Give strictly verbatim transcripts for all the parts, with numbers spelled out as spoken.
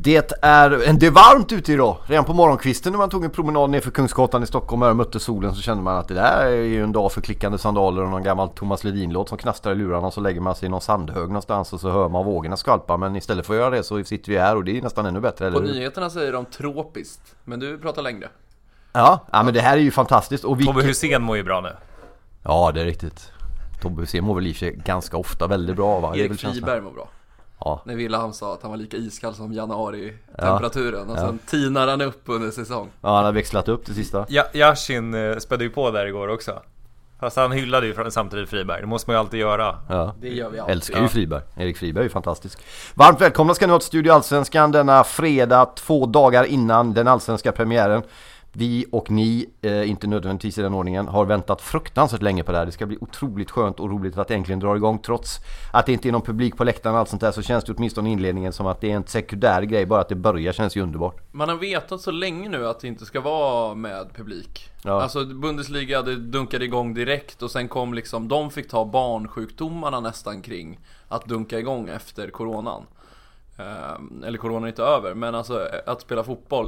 Det är, det är varmt ute idag. Redan på morgonkvisten när man tog en promenad ner för Kungsgatan i Stockholm och mötte solen så kände man att det där är ju en dag för klickande sandaler och någon gammal Thomas Ledin-låt som knastrar i lurarna, och så lägger man sig i någon sandhög någonstans och så hör man vågorna skvalpa. Men istället för att göra det så sitter vi här och det är nästan ännu bättre. Eller? På nyheterna säger de tropiskt, men du pratar längre. Ja, ja men det här är ju fantastiskt. Och vi... Tobbe Hussein mår ju bra nu. Ja, det är riktigt. Tobbe Hussein mår väl i sig ganska ofta väldigt bra, va? Erik Friberg mår bra. Ja. När Wilhelm sa att han var lika iskall som januari-temperaturen. Ja. Och sen ja. tinar han upp under säsong. Ja, han har växlat upp det sista. Ja, Yashin eh, spädde ju på där igår också. Fast han hyllade ju samtidigt Friberg. Det måste man ju alltid göra. Ja. Det gör vi alltid. Älskar ju Friberg. Erik Friberg är ju fantastisk. Varmt välkomna ska ni ha till Studio Allsvenskan denna fredag, två dagar innan den allsvenska premiären. Vi och ni, eh, inte nödvändigtvis i den ordningen, har väntat fruktansvärt länge på det här. Det ska bli otroligt skönt och roligt att äntligen dra igång. Trots att det inte är någon publik på läktaren och allt sånt där, så känns det åtminstone i inledningen som att det är en sekundär grej. Bara att det börjar känns ju underbart. Man har vetat så länge nu att det inte ska vara med publik. Ja. Alltså Bundesliga, det dunkade igång direkt. Och sen kom liksom, de fick ta barnsjukdomarna nästan kring att dunka igång efter coronan. eh, Eller coronan är inte över, men alltså att spela fotboll.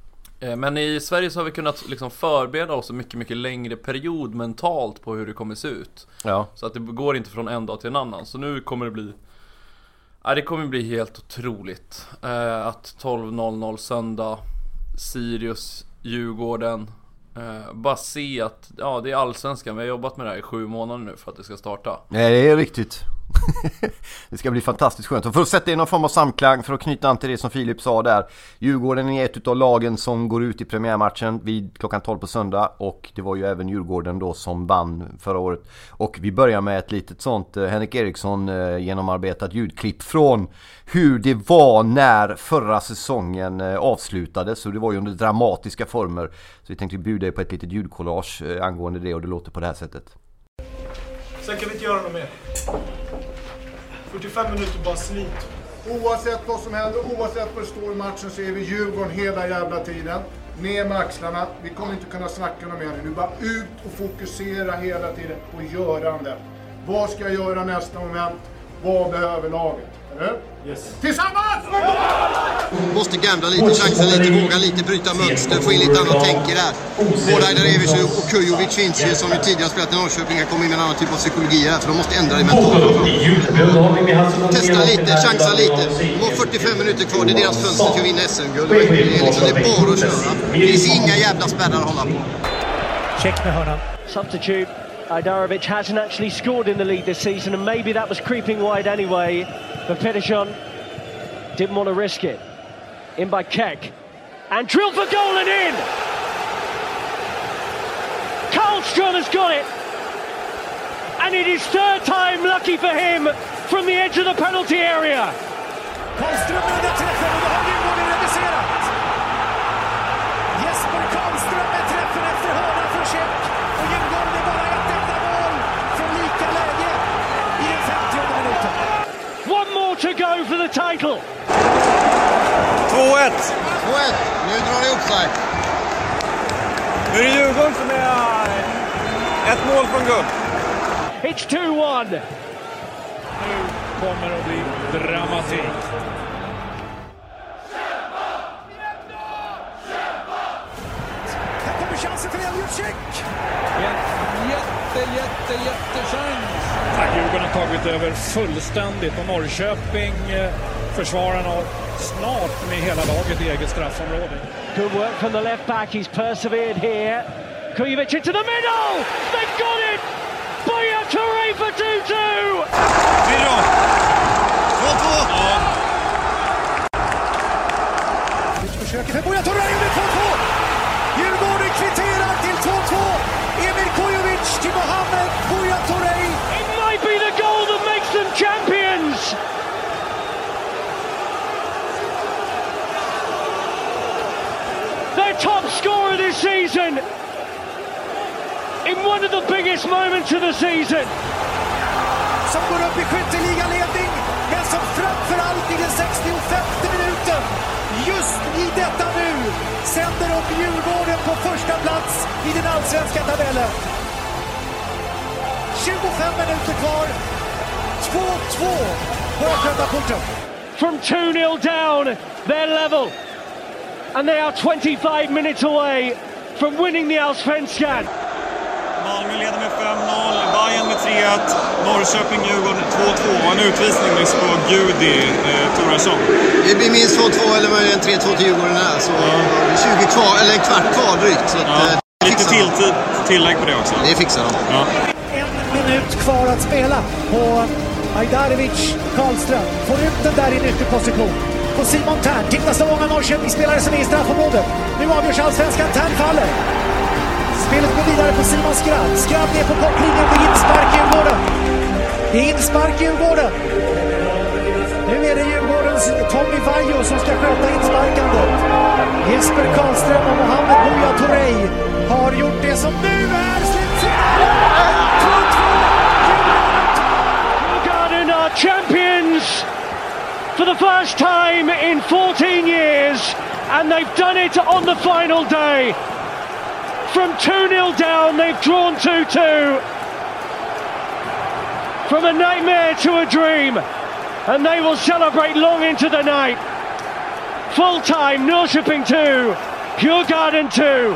Men i Sverige så har vi kunnat liksom förbereda oss en mycket, mycket längre period mentalt på hur det kommer se ut. Ja. Så att det går inte från en dag till en annan. Så nu kommer det bli... Ja, det kommer bli helt otroligt. Eh, att tolv noll noll söndag, Sirius, Djurgården. Eh, bara se att ja, det är allsvenskan. Vi har jobbat med det här i sju månader nu för att det ska starta. Nej, det är riktigt. Det ska bli fantastiskt skönt. Och för att sätta in någon form av samklang, för att knyta an till det som Filip sa där. Djurgården är ett av lagen som går ut i premiärmatchen vid klockan tolv på söndag. Och det var ju även Djurgården då som vann förra året. Och vi börjar med ett litet sånt eh, Henrik Eriksson eh, genomarbetat ljudklipp från hur det var när förra säsongen eh, avslutades. Så det var ju under dramatiska former. Så vi tänkte bjuda er på ett litet ljudkollage eh, angående det, och det låter på det här sättet. Sen kan vi inte göra något mer. fyrtiofem minuter bara slit. Oavsett vad som händer, oavsett vad det står i matchen, så är vi Djurgården hela jävla tiden. Ner med axlarna. Vi kommer inte kunna snacka något mer nu. Bara ut och fokusera hela tiden på görandet. Vad ska jag göra nästa moment? Vad behöver laget? Eller? Yes. Tillsammans! Måste gambla lite, chansa lite, våga lite, bryta mönster, få in lite annat tänker där. Både Ajdarevic och Kujovic finns ju, som ju tidigare spelat i Norrköping, kan komma in med en annan typ av psykologi här, för de måste ändra det mentalt. Testa lite, chansa lite. Det var fyrtiofem minuter kvar, det är deras fönster till att vinna S M-guld. Det är liksom, det är bara att köra. Det finns inga jävla spärrar att hålla på. Check med hörnan. Substitute. Ajdarevic hasn't actually scored in the league this season, and maybe that was creeping wide anyway. But Pettersson didn't want to risk it. In by Keck. And drilled for goal and in! Karlström has got it! And it is third time lucky for him from the edge of the penalty area. Karlström med den träffen, och då har Djurgården reducerat. Jesper Karlström med träffen efter hörna för Keck. Och Djurgården är bara ett enda mål från lika läge i den femtionde minuten. One more to go for the title. två ett. två ett, nu drar det upp sig. Nu är det Djurgården som är ett mål från guld. It's two one. Nu kommer det att bli dramatik. Här kommer chansen för Elliot-Check. En jätte, jätte, jättechans. Djurgården har tagit över fullständigt, och Norrköping försvarar har snart med hela laget i eget straffområde. Good work from the left back, he's persevered here. Kujovic into the middle! They've got it! Buya Touré for two two! Fyra! två två! Ja. Försöker för Buya Touré, och det är två två! Djurgården kvitterar till två två! Emil Kujovic till Mohamed Buya Touré! It might be the goal that makes them champions! Their top scorer this season! In one of the biggest moments of the season! Som går upp i skytteligaledning, men som framförallt i den sextiofemte minuten, just i detta nu, sänder upp Djurgården på första plats i den allsvenska tabellen. tjugofem minuter kvar, två två på Östgötaporten. from two nil down, they're level. And they are twenty-five minutes away from winning the Allsvenskan. Malmö leder med fem noll, Bayern med tre ett, Norrköping, Djurgården två två och en utvisning nyss på Gudi eh, Torresson. Det blir minst två två eller möjligen tre två till Djurgården här, så ja. tjugo kvar, eller en kvart kvar drygt. Så att, ja. eh, Lite till, till, tillägg på det också. Det fixar de. Ja. En minut kvar att spela på Ajdarevic. Karlström får ut den där i nyckelposition. På Simon Tern, titta så många Norrköpingsspelare som är i straffområdet. Nu avgörs Allsvenskan, Tern faller. Spelet går vidare på Simon Skrabb. Skrabb ner på kortlinjen, det är inspark i Djurgården. Det är inspark i Djurgården. Nu är det Djurgårdens Tommy Vaiho som ska sköta insparkandet. Jesper Karlström och Mohamed Buya Torrey har gjort det som nu är slutsignalen. Djurgården are champions for the first time in fourteen years, and they've done it on the final day. From two nil down, they've drawn two two. From a nightmare to a dream, and they will celebrate long into the night. Full time, Norrköping two, Djurgården two.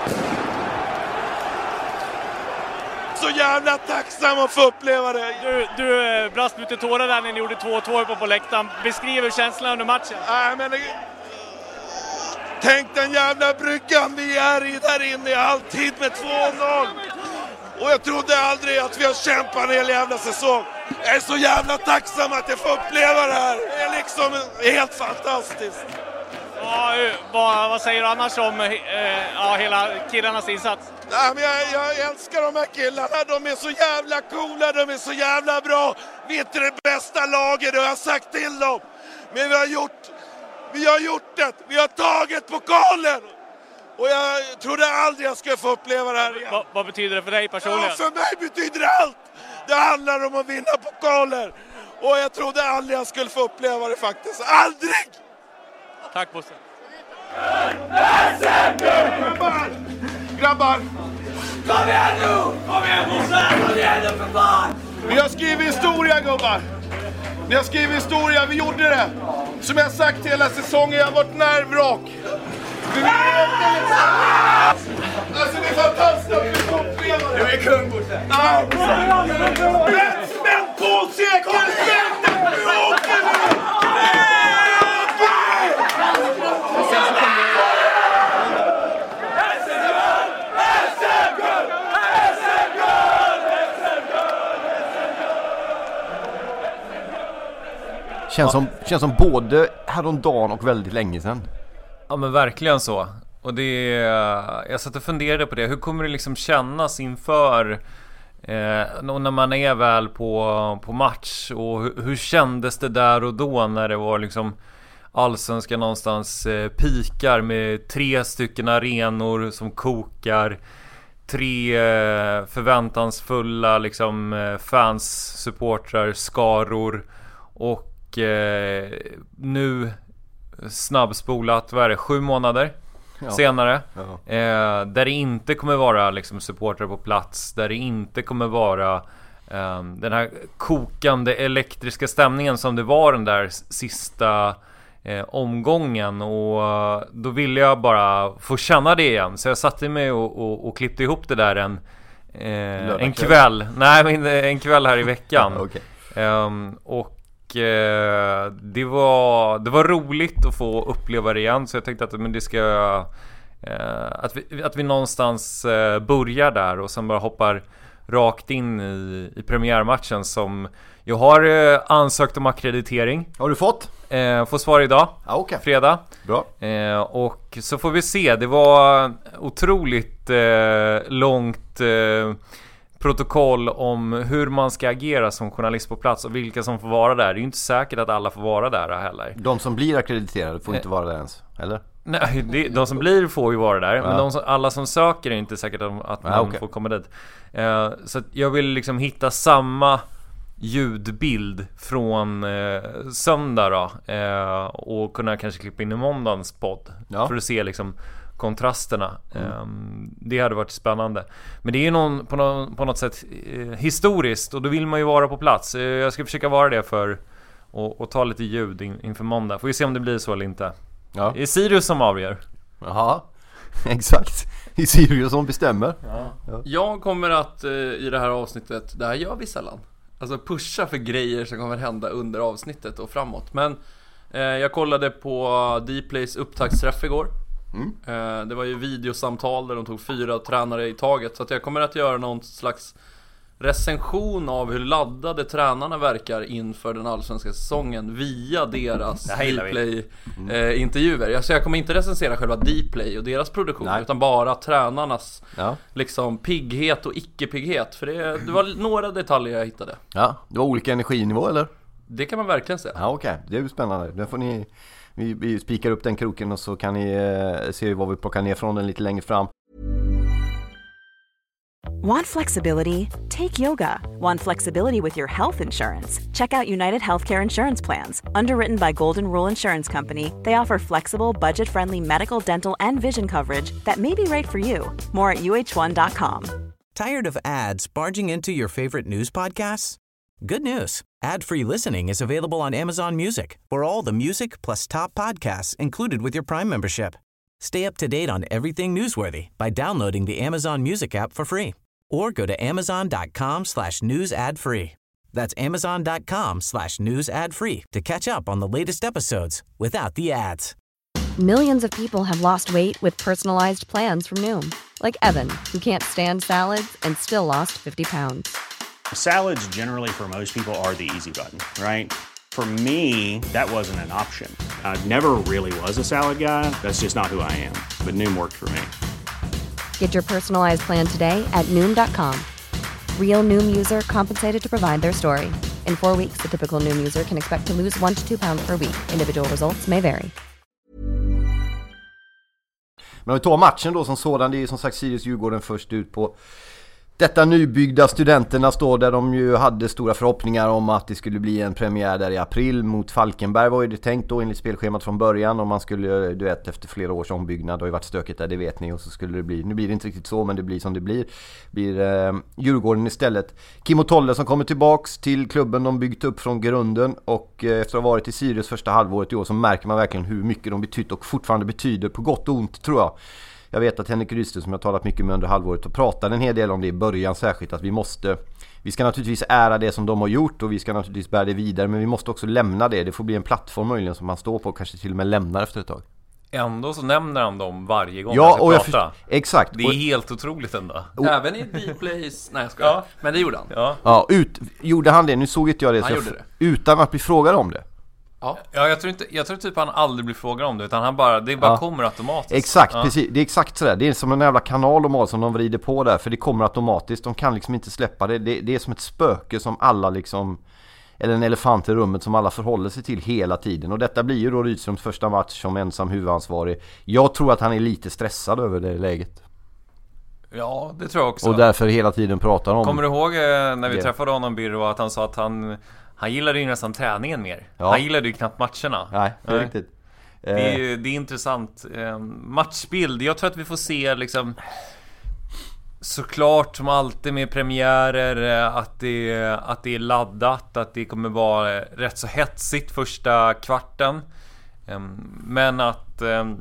Så jävla tacksam att få uppleva det. Du, du brast ut i tårar där när ni gjorde två två på, på läktaren. Beskriver känslan under matchen. Nej, men tänk den jävla bryggan vi är i där inne i halvtid med två noll. Och jag trodde aldrig att vi har kämpat en hel jävla säsong. Jag är så jävla tacksam att jag får uppleva det här. Det är liksom helt fantastiskt. Ja, vad, vad säger du annars om eh, ja, hela killarnas insats? Nej, men jag, jag älskar de här killarna. De är så jävla coola, de är så jävla bra. Vi är inte det bästa laget, det har jag sagt till dem. Men vi har gjort, vi har gjort det. Vi har tagit pokalen. Och jag trodde aldrig jag skulle få uppleva det här igen. Va, vad betyder det för dig personligen? Ja, för mig betyder det allt. Det handlar om att vinna pokaler. Och jag trodde aldrig jag skulle få uppleva det faktiskt. Aldrig! Tack Bosse. Grabbar! Grabbar! Kom igen nu! Kom igen Bosse! Kom igen nu för fan! Vi har skrivit historia gubbar. Ni har skrivit historia, vi gjorde det. Som jag sagt hela säsongen, jag har varit nervrak. Alltså det är fantastiskt att vi får uppleva det. Du är kung Bosse. Ja, Bosse. Spänn på sekelskiftet! Nu åker vi! Känns som, känns som både häromdagen och väldigt länge sedan. Ja men verkligen så. Och det, jag satt och funderade på det. Hur kommer det liksom kännas inför eh, när man är väl på, på match? Och hur, hur kändes det där och då när det var liksom Allsvenskan någonstans eh, pikar med tre stycken arenor som kokar. Tre eh, förväntansfulla liksom eh, fans, supportrar, skaror. Och eh, nu snabbspolat, vad är det, sju månader ja. senare ja. Eh, där det inte kommer vara liksom supportrar på plats, där det inte kommer vara eh, den här kokande elektriska stämningen som det var den där sista eh, omgången. Och då ville jag bara få känna det igen, så jag satte mig och, och, och klippte ihop det där en, eh, en kväll nej men en kväll här i veckan. okay. eh, och det var, det var roligt att få uppleva det igen. Så jag tänkte att men det ska eh, att, vi, att vi någonstans eh, börjar där och sen bara hoppar rakt in i, i premiärmatchen som jag har eh, ansökt om akkreditering. Har du fått? Eh, får svar idag, ah, okay. fredag. Bra. Eh, och så får vi se. Det var otroligt eh, långt eh, protokoll om hur man ska agera som journalist på plats och vilka som får vara där. Det är ju inte säkert att alla får vara där heller. De som blir akkrediterade får inte vara där ens, eller? Nej, det, de som blir får ju vara där. Ja. Men de som, alla som söker är inte säkert att man ja, okay. får komma dit. eh, Så att jag vill liksom hitta samma ljudbild från eh, söndag då, eh, och kunna kanske klippa in i måndagens podd ja. för att se liksom kontrasterna. Mm. um, Det hade varit spännande. Men det är ju någon, på, någon, på något sätt eh, historiskt. Och då vill man ju vara på plats. eh, Jag ska försöka vara det för och, och ta lite ljud in, inför måndag. Får vi se om det blir så eller inte. Ja. Det är Sirius som avgör. Jaha, exakt. Det är Sirius som bestämmer. Ja. Ja. Jag kommer att eh, i det här avsnittet, det här gör vi sällan, alltså pusha för grejer som kommer hända under avsnittet och framåt. Men eh, jag kollade på Dplays upptaktsträff igår. Mm. eh, Det var ju videosamtal där de tog fyra tränare i taget. Så att jag kommer att göra någon slags recension av hur laddade tränarna verkar inför den allsvenska säsongen via deras Dplay-intervjuer. Mm. Alltså jag kommer inte recensera själva Dplay och deras produktion. Nej. Utan bara tränarnas ja. liksom pigghet och icke-pigghet. För det, det var några detaljer jag hittade. Ja, det var olika energinivå eller? Det kan man verkligen säga. Ja, okej, okay. Det är ju spännande. Då får ni, vi, vi spikar upp den kroken och så kan ni eh, se vad vi plockar ner från den lite längre fram. Want flexibility? Take yoga. Want flexibility with your health insurance? Check out United Healthcare Insurance Plans. Underwritten by Golden Rule Insurance Company, they offer flexible, budget-friendly medical, dental, and vision coverage that may be right for you. More at U H one dot com. Tired of ads barging into your favorite news podcasts? Good news. Ad-free listening is available on Amazon Music for all the music plus top podcasts included with your Prime membership. Stay up to date on everything newsworthy by downloading the Amazon Music app for free. Or go to amazon.com slash news ad free. That's amazon.com slash news ad free to catch up on the latest episodes without the ads. Millions of people have lost weight with personalized plans from Noom. Like Evan, who can't stand salads and still lost fifty pounds. Salads generally for most people are the easy button, right? For me, that wasn't an option. I never really was a salad guy. That's just not who I am. But Noom worked for me. Get your personalized plan today at Noom dot com. Real Noom user compensated to provide their story. In four weeks, the typical Noom user can expect to lose one to two pounds per week. Individual results may vary. Men om vi tar matchen då som sådan, det är som sagt Sirius-Djurgården först ut på detta nybyggda Studenterna står där de ju hade stora förhoppningar om att det skulle bli en premiär där i april mot Falkenberg var ju det tänkt då enligt spelschemat från början om man skulle, du vet, efter flera års ombyggnad, det har ju varit stökigt där, det vet ni, och så skulle det bli, nu blir det inte riktigt så men det blir som det blir, blir eh, Djurgården istället. Kim och Tolle som kommer tillbaks till klubben de byggt upp från grunden och eh, efter att ha varit i Sirius första halvåret i år så märker man verkligen hur mycket de betytt och fortfarande betyder på gott och ont tror jag. Jag vet att Henrik Rydström som jag talat mycket med under halvåret och pratade en hel del om det i början särskilt att vi måste, vi ska naturligtvis ära det som de har gjort och vi ska naturligtvis bära det vidare men vi måste också lämna det, det får bli en plattform möjligen som man står på och kanske till och med lämnar efter ett tag. Ändå så nämner han dem varje gång ja, han ska och prata. Jag för... Exakt. Det är och... helt otroligt ändå. Och... Även i Dplays, nej jag ska. Ja. Men det gjorde han. Ja, ja ut... gjorde han det? Nu såg inte jag det, han så gjorde jag... det. Utan att bli frågad om det. Ja, ja jag tror inte jag tror typ han aldrig blir frågad om det utan han bara det bara ja. kommer automatiskt. Exakt, ja. precis. Det är exakt så där. Det är som en jävla kanal och som de vrider på där för det kommer automatiskt. De kan liksom inte släppa det. Det, det är som ett spöke som alla liksom eller en elefant i rummet som alla förhåller sig till hela tiden. Och detta blir ju då Rydströms första match som ensam huvudansvarig. Jag tror att han är lite stressad över det läget. Ja, det tror jag också. Och därför hela tiden pratar om. Kommer du ihåg när vi det. träffade honom Birro att han sa att han Han gillade ju nästan träningen mer. Ja. Han gillade ju knappt matcherna. Nej, det är Nej. riktigt. Det är, ju, det är intressant. Matchbild. Jag tror att vi får se liksom såklart som alltid med premiärer att det, att det är laddat. Att det kommer vara rätt så hetsigt första kvarten. Men att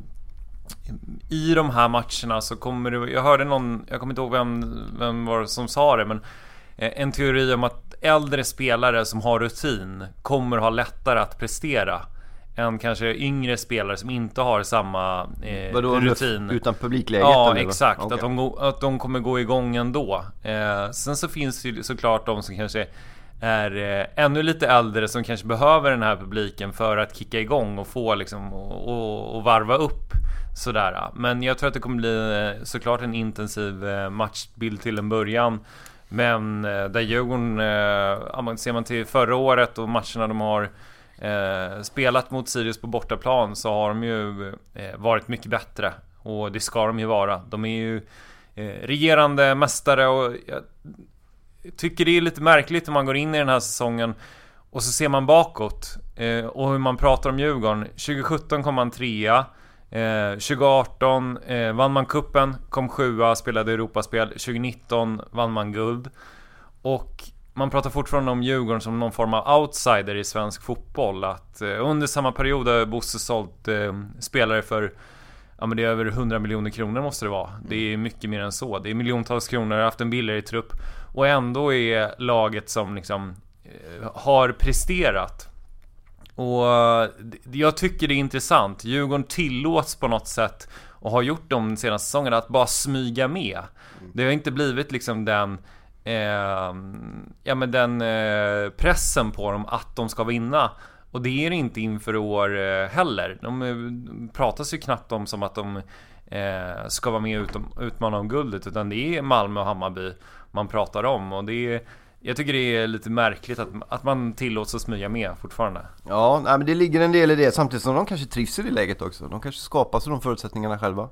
i de här matcherna så kommer det... Jag hörde någon... Jag kommer inte ihåg vem, vem var som sa det, men en teori om att äldre spelare som har rutin kommer ha lättare att prestera än kanske yngre spelare som inte har samma eh, Vadå, rutin utan publikläget. Ja, eller? exakt. Okay. Att, de, att de kommer gå igång ändå. Eh, sen så finns det ju såklart de som kanske är eh, ännu lite äldre som kanske behöver den här publiken för att kicka igång och få liksom och, och, och varva upp sådär. Men jag tror att det kommer bli såklart en intensiv eh, matchbild till en början. Men eh, där Djurgården, eh, ser man till förra året och matcherna de har eh, spelat mot Sirius på bortaplan så har de ju eh, varit mycket bättre. Och det ska de ju vara. De är ju eh, regerande mästare och jag tycker det är lite märkligt när man går in i den här säsongen och så ser man bakåt eh, och hur man pratar om Djurgården. tjugo sjutton kom man trea. Eh, tjugo arton eh, vann man kuppen, kom sjua, spelade Europaspel. tjugo nitton vann man guld. Och man pratar fortfarande om Djurgården som någon form av outsider i svensk fotboll. Att eh, under samma period har Bosse sålt eh, spelare för, ja men det är över hundra miljoner kronor måste det vara. Det är mycket mer än så. Det är miljontals kronor, har haft en billigare trupp. Och ändå är laget som liksom eh, har presterat. Och eh, jag tycker det är intressant. Djurgården tillåts på något sätt, och har gjort de senaste säsongerna, att bara smyga med. Det har inte blivit liksom den eh, ja men den eh, pressen på dem att de ska vinna. Och det är det inte inför år eh, heller. De eh, pratas ju knappt om som att de eh, ska vara med ut, utmana om guldet, utan det är Malmö och Hammarby man pratar om. Och det är, jag tycker det är lite märkligt att, att man tillåts att smyga med fortfarande. Ja, nej, men det ligger en del i det, samtidigt som de kanske trivs i det läget också. De kanske skapar sig de förutsättningarna själva.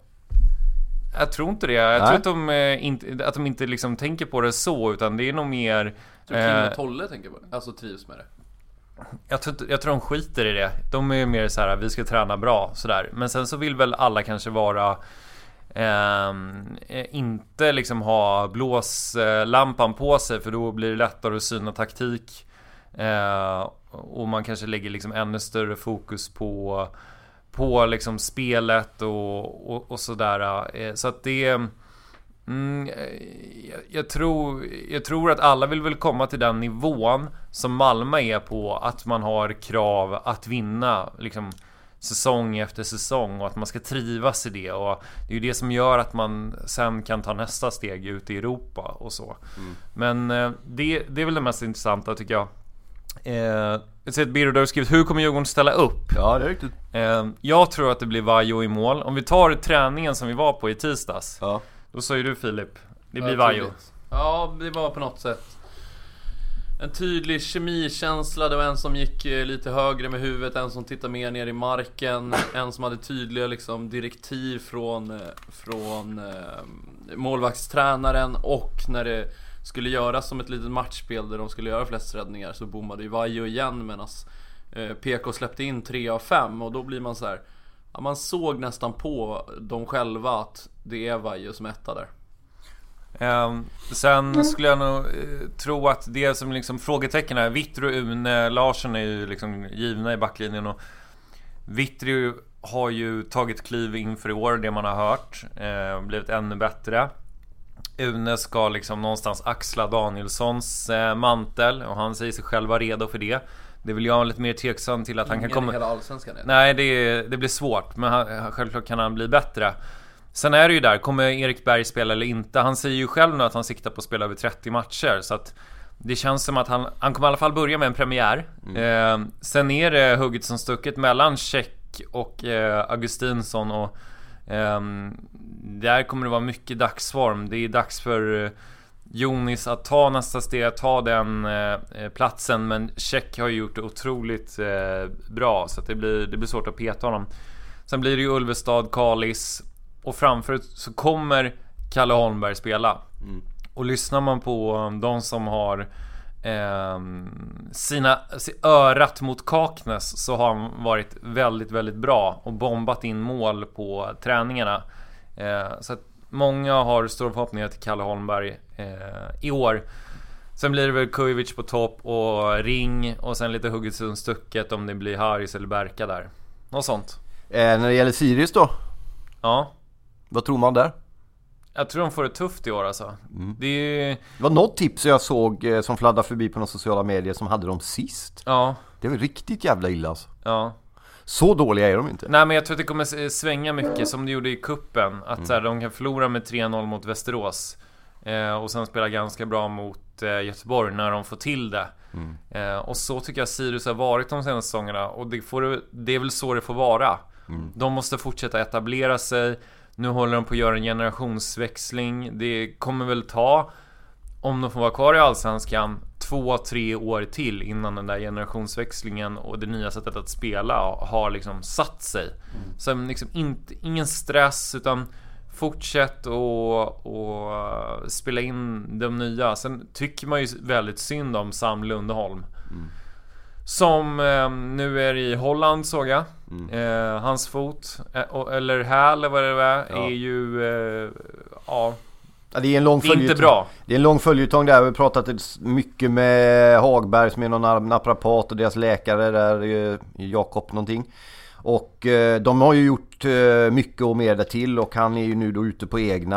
Jag tror inte det. Jag Nej. tror att de eh, inte, att de inte liksom tänker på det så, utan det är nog mer... Jag tror Kim och Tolle eh, tänker på det. Alltså trivs med det. Jag tror, jag tror de skiter i det. De är mer så här, vi ska träna bra sådär. Men sen så vill väl alla kanske vara eh, inte liksom ha blåslampan på sig, för då blir det lättare att syna taktik. Eh, och man kanske lägger liksom ännu större fokus på på liksom spelet och, och, och sådär. Så att det mm, jag, jag tror jag tror att alla vill väl komma till den nivån som Malmö är på, att man har krav att vinna liksom säsong efter säsong, och att man ska trivas i det, och det är ju det som gör att man sen kan ta nästa steg ut i Europa och så. Mm. Men det, det är väl det mest intressanta tycker jag. Eh, jag ser att Birro har skrivit: hur kommer Djurgården ställa upp? Ja, det är riktigt. eh, Jag tror att det blir Vaiho i mål. Om vi tar träningen som vi var på i tisdags, ja. Då sa ju du Filip, det blir ja, Vaiho. Ja, det var på något sätt en tydlig kemikänsla. Det var en som gick lite högre med huvudet, en som tittade mer ner i marken, en som hade tydliga liksom direktiv från, från eh, målvaktstränaren. Och när det skulle göras som ett litet matchspel där de skulle göra flest räddningar, så bommade ju Vaiho igen, medan eh, P K släppte in tre av fem. Och då blir man så här, ja, man såg nästan på dem själva att det är Vaiho som etta där. Um, sen skulle jag nog uh, tro att det som liksom frågetecken är Vittry, Une, Larsson är ju liksom givna i backlinjen, och Vittry har ju tagit kliv inför i år, det man har hört, uh, blivit ännu bättre. Une ska liksom någonstans axla Danielssons eh, mantel, och han säger sig själv vara redo för det. Det vill jag ha lite mer tveksam till att han Ingen kan komma. Hela allsvenskan är det. Nej, det, det blir svårt, men han, självklart kan han bli bättre. Sen är det ju där, kommer Erik Berg spela eller inte? Han säger ju själv nu att han siktar på att spela över trettio matcher, så att det känns som att han, han kommer i alla fall börja med en premiär. Mm. eh, Sen är det hugget som stucket mellan Check och eh, Augustinsson, och Um, där kommer det vara mycket dagsform. Det är dags för uh, Jonis att ta nästa steg, att ta den uh, platsen. Men Check har gjort det otroligt uh, bra, så att det blir, det blir svårt att peta honom. Sen blir det ju Ulvestad, Kalis, och framför så kommer Kalle Holmberg spela. Mm. Och lyssnar man på um, de som har Eh, sina örat mot Kaknäs, så har han varit väldigt, väldigt bra och bombat in mål på träningarna. eh, Så att många har stora förhoppningar till Kalle Holmberg eh, i år. Sen blir det väl Kujovic på topp och Ring, och sen lite hugget och stucket om det blir Haris eller Berka där. Något sånt. eh, När det gäller Sirius då? Ja. Vad tror man där? Jag tror de får det tufft i år alltså. Mm. Det, är... det var något tips jag såg eh, som fladdade förbi på några sociala medier som hade dem sist. Ja. Det var riktigt jävla illa alltså. Ja. Så dåliga är de inte. Nej, men jag tror att det kommer svänga mycket som det gjorde i kuppen. Att mm. så här, de kan förlora med tre noll mot Västerås eh, och sen spela ganska bra mot eh, Göteborg när de får till det. Mm. eh, Och så tycker jag Sirius har varit de senaste säsongerna. Och det, får, det är väl så det får vara. mm. De måste fortsätta etablera sig. Nu håller de på att göra en generationsväxling. Det kommer väl ta, om de får vara kvar i Allsvenskan, två, tre år till innan den där generationsväxlingen och det nya sättet att spela har liksom satt sig. Mm. Så liksom inte, ingen stress, utan fortsätt och, och spela in de nya. Sen tycker man ju väldigt synd om Sam Lundholm. Mm. Som eh, nu är i Holland, såg jag. Mm. eh, Hans fot eh, Eller häl, eller vad det var, ja. Är ju eh, ja, Ja, det är en lång det är inte bra. Det är en lång följetong där. Vi har pratat mycket med Hagberg som är någon naprapat och deras läkare där, Jakob någonting. Och eh, de har ju gjort eh, mycket och mer där till, och han är ju nu då ute på egna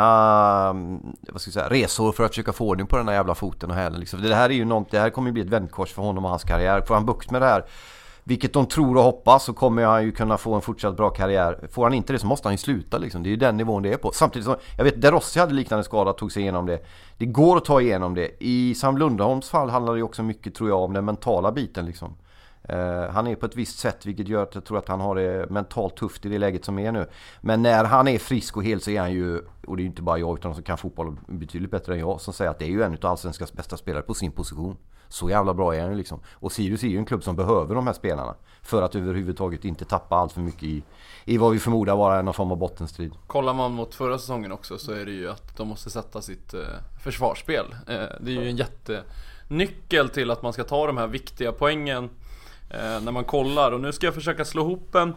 vad ska jag säga, resor för att försöka få ordning på den här jävla foten och hälen liksom. Det här är ju något, det här kommer ju bli ett vändkors för honom och hans karriär. Får han bukt med det här, vilket de tror och hoppas, så kommer han ju kunna få en fortsatt bra karriär. Får han inte det så måste han ju sluta liksom. Det är ju den nivån det är på. Samtidigt som, jag vet, De Rossi hade liknande skada, tog sig igenom det. Det går att ta igenom det. I Sam Lundholms fall handlar det ju också mycket, tror jag, om den mentala biten liksom. Uh, han är på ett visst sätt, vilket gör att jag tror att han har det mentalt tufft i det läget som är nu. Men när han är frisk och hel så är han ju, och det är ju inte bara jag utan som kan fotboll betydligt bättre än jag, som säger att det är ju en av allsvenskans bästa spelare på sin position. Så jävla bra är han ju liksom. Och Sirius är ju en klubb som behöver de här spelarna för att överhuvudtaget inte tappa allt för mycket i, i vad vi förmodar vara en form av bottenstrid. Kollar man mot förra säsongen också så är det ju att de måste sätta sitt eh, försvarsspel. Eh, det är ju en jättenyckel till att man ska ta de här viktiga poängen eh, när man kollar. Och nu ska jag försöka slå ihop en,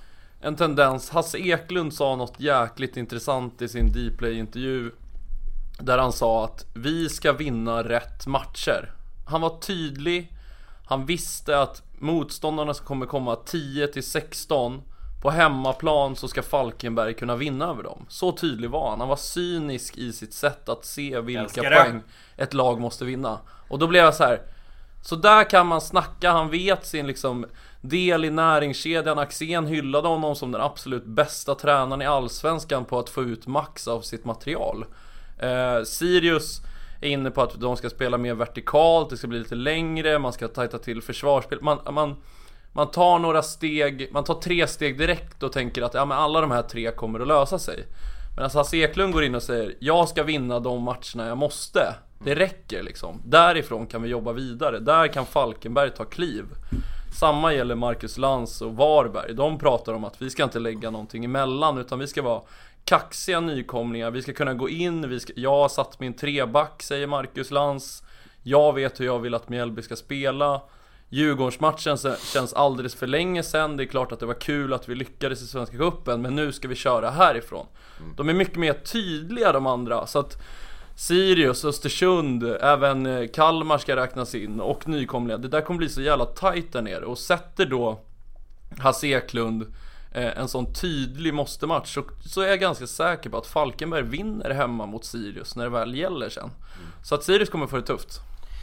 en tendens. Hasse Eklund sa något jäkligt intressant i sin Dplay-intervju där han sa att vi ska vinna rätt matcher. Han var tydlig. Han visste att motståndarna kommer komma tio till sexton. På hemmaplan så ska Falkenberg kunna vinna över dem. Så tydlig var han. Han var cynisk i sitt sätt att se vilka poäng ett lag måste vinna. Och då blev jag så här. Så där kan man snacka. Han vet sin liksom del i näringskedjan. Axén hyllade honom som den absolut bästa tränaren i allsvenskan på att få ut max av sitt material. eh, Sirius är inne på att de ska spela mer vertikalt. Det ska bli lite längre. Man ska tajta till försvarsspel. Man, man, man tar några steg. Man tar tre steg direkt och tänker att ja, men alla de här tre kommer att lösa sig. Men alltså Hasse Eklund går in och säger jag ska vinna de matcherna jag måste. Det räcker liksom. Därifrån kan vi jobba vidare. Där kan Falkenberg ta kliv. Samma gäller Marcus Lantz och Varberg. De pratar om att vi ska inte lägga någonting emellan, utan vi ska vara kaxiga nykomlingar. Vi ska kunna gå in. Vi ska, jag har satt min treback, säger Marcus Lantz. Jag vet hur jag vill att Mjällby ska spela. Djurgårdsmatchen känns alldeles för länge sedan. Det är klart att det var kul att vi lyckades i Svenska cupen, men nu ska vi köra härifrån. De är mycket mer tydliga, de andra. Så att Sirius, Östersund, även Kalmar ska räknas in och nykomlingar. Det där kommer bli så jävla tajt där nere. Och sätter då Hasse Eklund en sån tydlig måste-match, så, så är jag ganska säker på att Falkenberg vinner hemma mot Sirius när det väl gäller sen. Så att Sirius kommer få det tufft.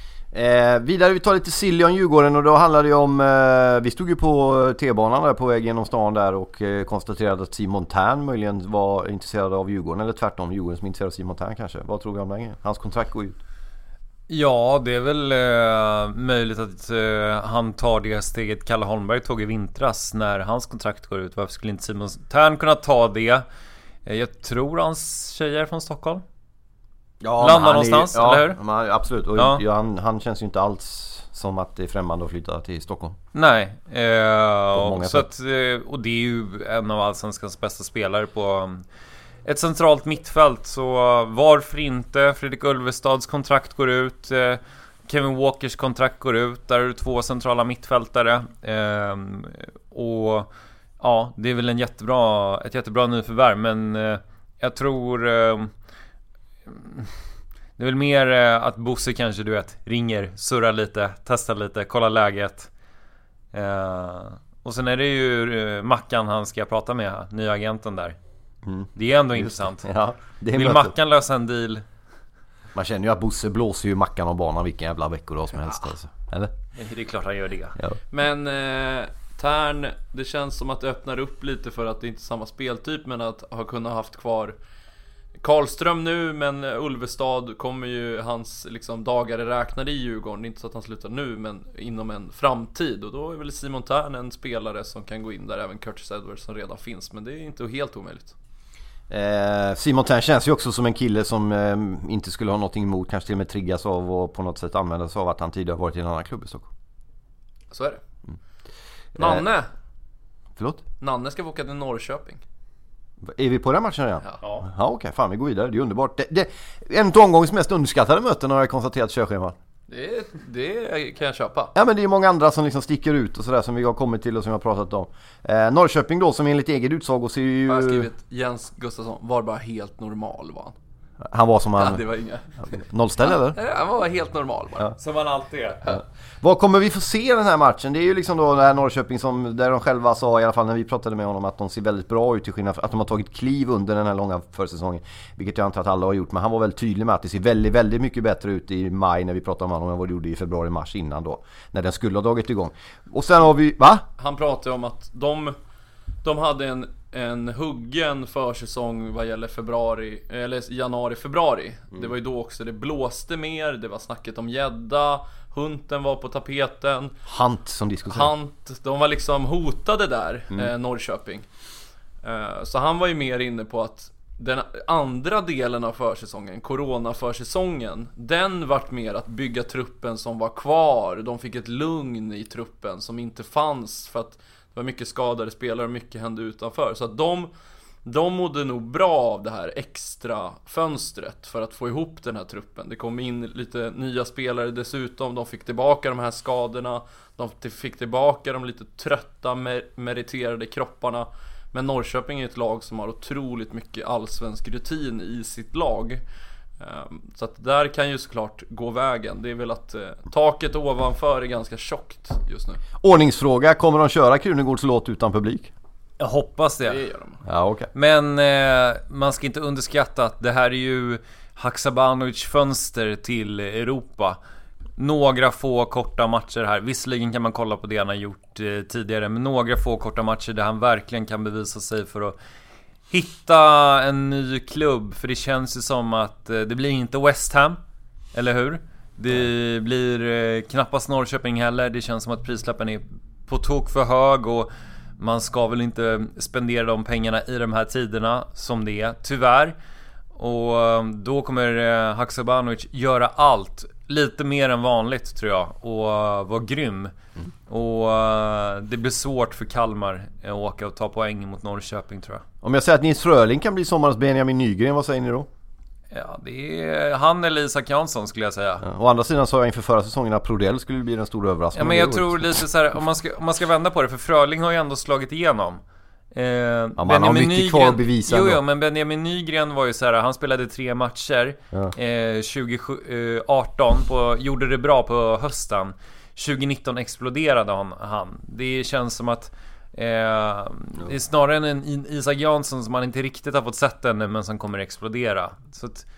Eh, vidare, vi tar lite Siljan Djurgården, och då handlar det om eh, vi stod ju på T-banan där på väg genom stan där och eh, konstaterade att Simon Tern möjligen var intresserad av Djurgården, eller tvärtom, Djurgården som är intresserad av Simon Tern kanske. Vad tror vi om det? Hans kontrakt går ut. Ja, det är väl eh, möjligt att eh, han tar det steget Kalle Holmberg tog i vintras när hans kontrakt går ut. Varför skulle inte Simon Tern kunna ta det? Eh, jag tror hans tjejer är från Stockholm. Ja, landar någonstans, är, ja, eller hur? Men, absolut, och ja. Ja, han, han känns ju inte alls som att det är främmande att flytta till Stockholm. Nej, eh, och, så att, och det är ju en av allsvenskans bästa spelare på ett centralt mittfält. Så varför inte? Fredrik Ulvestads kontrakt går ut, eh, Kevin Walkers kontrakt går ut. Där är det två centrala mittfältare, eh, och ja, det är väl en jättebra, ett jättebra nyförvärv. Men eh, jag tror eh, det är väl mer att Bosse kanske, du vet, ringer, surrar lite, testar lite, kollar läget. Eh, och sen är det ju Mackan han ska prata med, nya agenten där. Mm. Det är ändå just intressant. Ja, det är vill mötet. Mackan lösa en deal? Man känner ju att Bosse blåser ju Mackan av banan vilken jävla veckodag som helst. Alltså. Eller? Det är klart han gör det. Ja. Men eh, Tern, det känns som att det öppnar upp lite för att det inte är samma speltyp, men att ha kunnat haft kvar Karlström nu, men Ulvestad kommer ju hans liksom dagar räknade i Djurgården. Inte så att han slutar nu, men inom en framtid. Och då är väl Simon Tern en spelare som kan gå in där, även Curtis Edwards som redan finns. Men det är inte helt omöjligt. eh, Simon Tern känns ju också som en kille som eh, inte skulle ha någonting emot, kanske till och med triggas av och på något sätt använda sig av att han tidigare varit i en annan klubb i Stockholm. Så är det. mm. Nanne eh, Förlåt? Nanne ska få åka till Norrköping. Är vi på den matchen redan? Ja, ja okej, okay. Fan, vi går vidare, det är underbart. Det, det, en av omgångens mest underskattade möten har jag konstaterat körschema. Det, det kan jag köpa. Ja, men det är många andra som liksom sticker ut och sådär som vi har kommit till och som jag har pratat om. eh, Norrköping då, som enligt eget utsago ser ju... Jag har skrivit Jens Gustafsson var bara helt normal, var han. Han var som han... Ja, det var inga... Nollställ eller? Ja, han var helt normal bara. Ja. Som han alltid är. Ja. Vad kommer vi få se den här matchen? Det är ju liksom då det här Norrköping som, där de själva sa i alla fall när vi pratade med honom, att de ser väldigt bra ut till skillnad, att de har tagit kliv under den här långa försäsongen. Vilket jag antar att alla har gjort, men han var väldigt tydlig med att det ser väldigt, väldigt mycket bättre ut i maj när vi pratade om honom än vad det gjorde i februari-mars innan då. När den skulle ha dragit igång. Och sen har vi... Va? Han pratade om att de, de hade en en huggen försäsong vad gäller februari eller januari-februari. Mm. Det var ju då också det blåste mer, det var snacket om gädda, Hunten var på tapeten. Hant som diskuterade. Hant, de var liksom hotade där, mm. eh, Norrköping. Eh, så han var ju mer inne på att den andra delen av försäsongen, corona-försäsongen, den vart mer att bygga truppen som var kvar. De fick ett lugn i truppen som inte fanns för att det var mycket skadade spelare och mycket hände utanför. Så att de, de mådde nog bra av det här extra fönstret för att få ihop den här truppen. Det kom in lite nya spelare dessutom. De fick tillbaka de här skadorna. De fick tillbaka de lite trötta, mer- meriterade kropparna. Men Norrköping är ett lag som har otroligt mycket allsvensk rutin i sitt lag. Så att där kan ju såklart gå vägen. Det är väl att eh, taket ovanför är ganska tjockt just nu. Ordningsfråga, kommer de köra Krunegårds låt utan publik? Jag hoppas det, det gör de. Ja, okay. Men eh, man ska inte underskatta att det här är ju Haksabanovic fönster till Europa. Några få korta matcher här. Visserligen kan man kolla på det han har gjort eh, tidigare, men några få korta matcher där han verkligen kan bevisa sig för att hitta en ny klubb. För det känns ju som att eh, det blir inte West Ham, eller hur? Det blir eh, knappast Norrköping heller. Det känns som att prislappen är på tok för hög och man ska väl inte spendera de pengarna i de här tiderna som det är, tyvärr. Och eh, då kommer eh, Haksabanovic göra allt lite mer än vanligt, tror jag, och uh, vara grym. Mm. Och uh, det blir svårt för Kalmar att åka och ta poäng mot Norrköping, tror jag. Om jag säger att Nils Fröling kan bli sommarens Benjamin Nygren, vad säger ni då? Ja, det är han eller Isak Jansson, skulle jag säga. Ja, å andra sidan sa jag inför förra säsongen att Prodell skulle bli den stora överraskningen. Ja, men jag tror lite så här, om man ska, om man ska vända på det, för Fröling har ju ändå slagit igenom. Eh, ja, man har mycket Nygren, kvar att bevisa. Jo, jo, men Benjamin Nygren var ju så här, han spelade tre matcher ja. eh, tjugo arton på, gjorde det bra på hösten. tjugo nitton exploderade han, han. Det känns som att eh, ja. det är snarare en Isak Jansson som man inte riktigt har fått sett ännu, men som kommer explodera. Så att,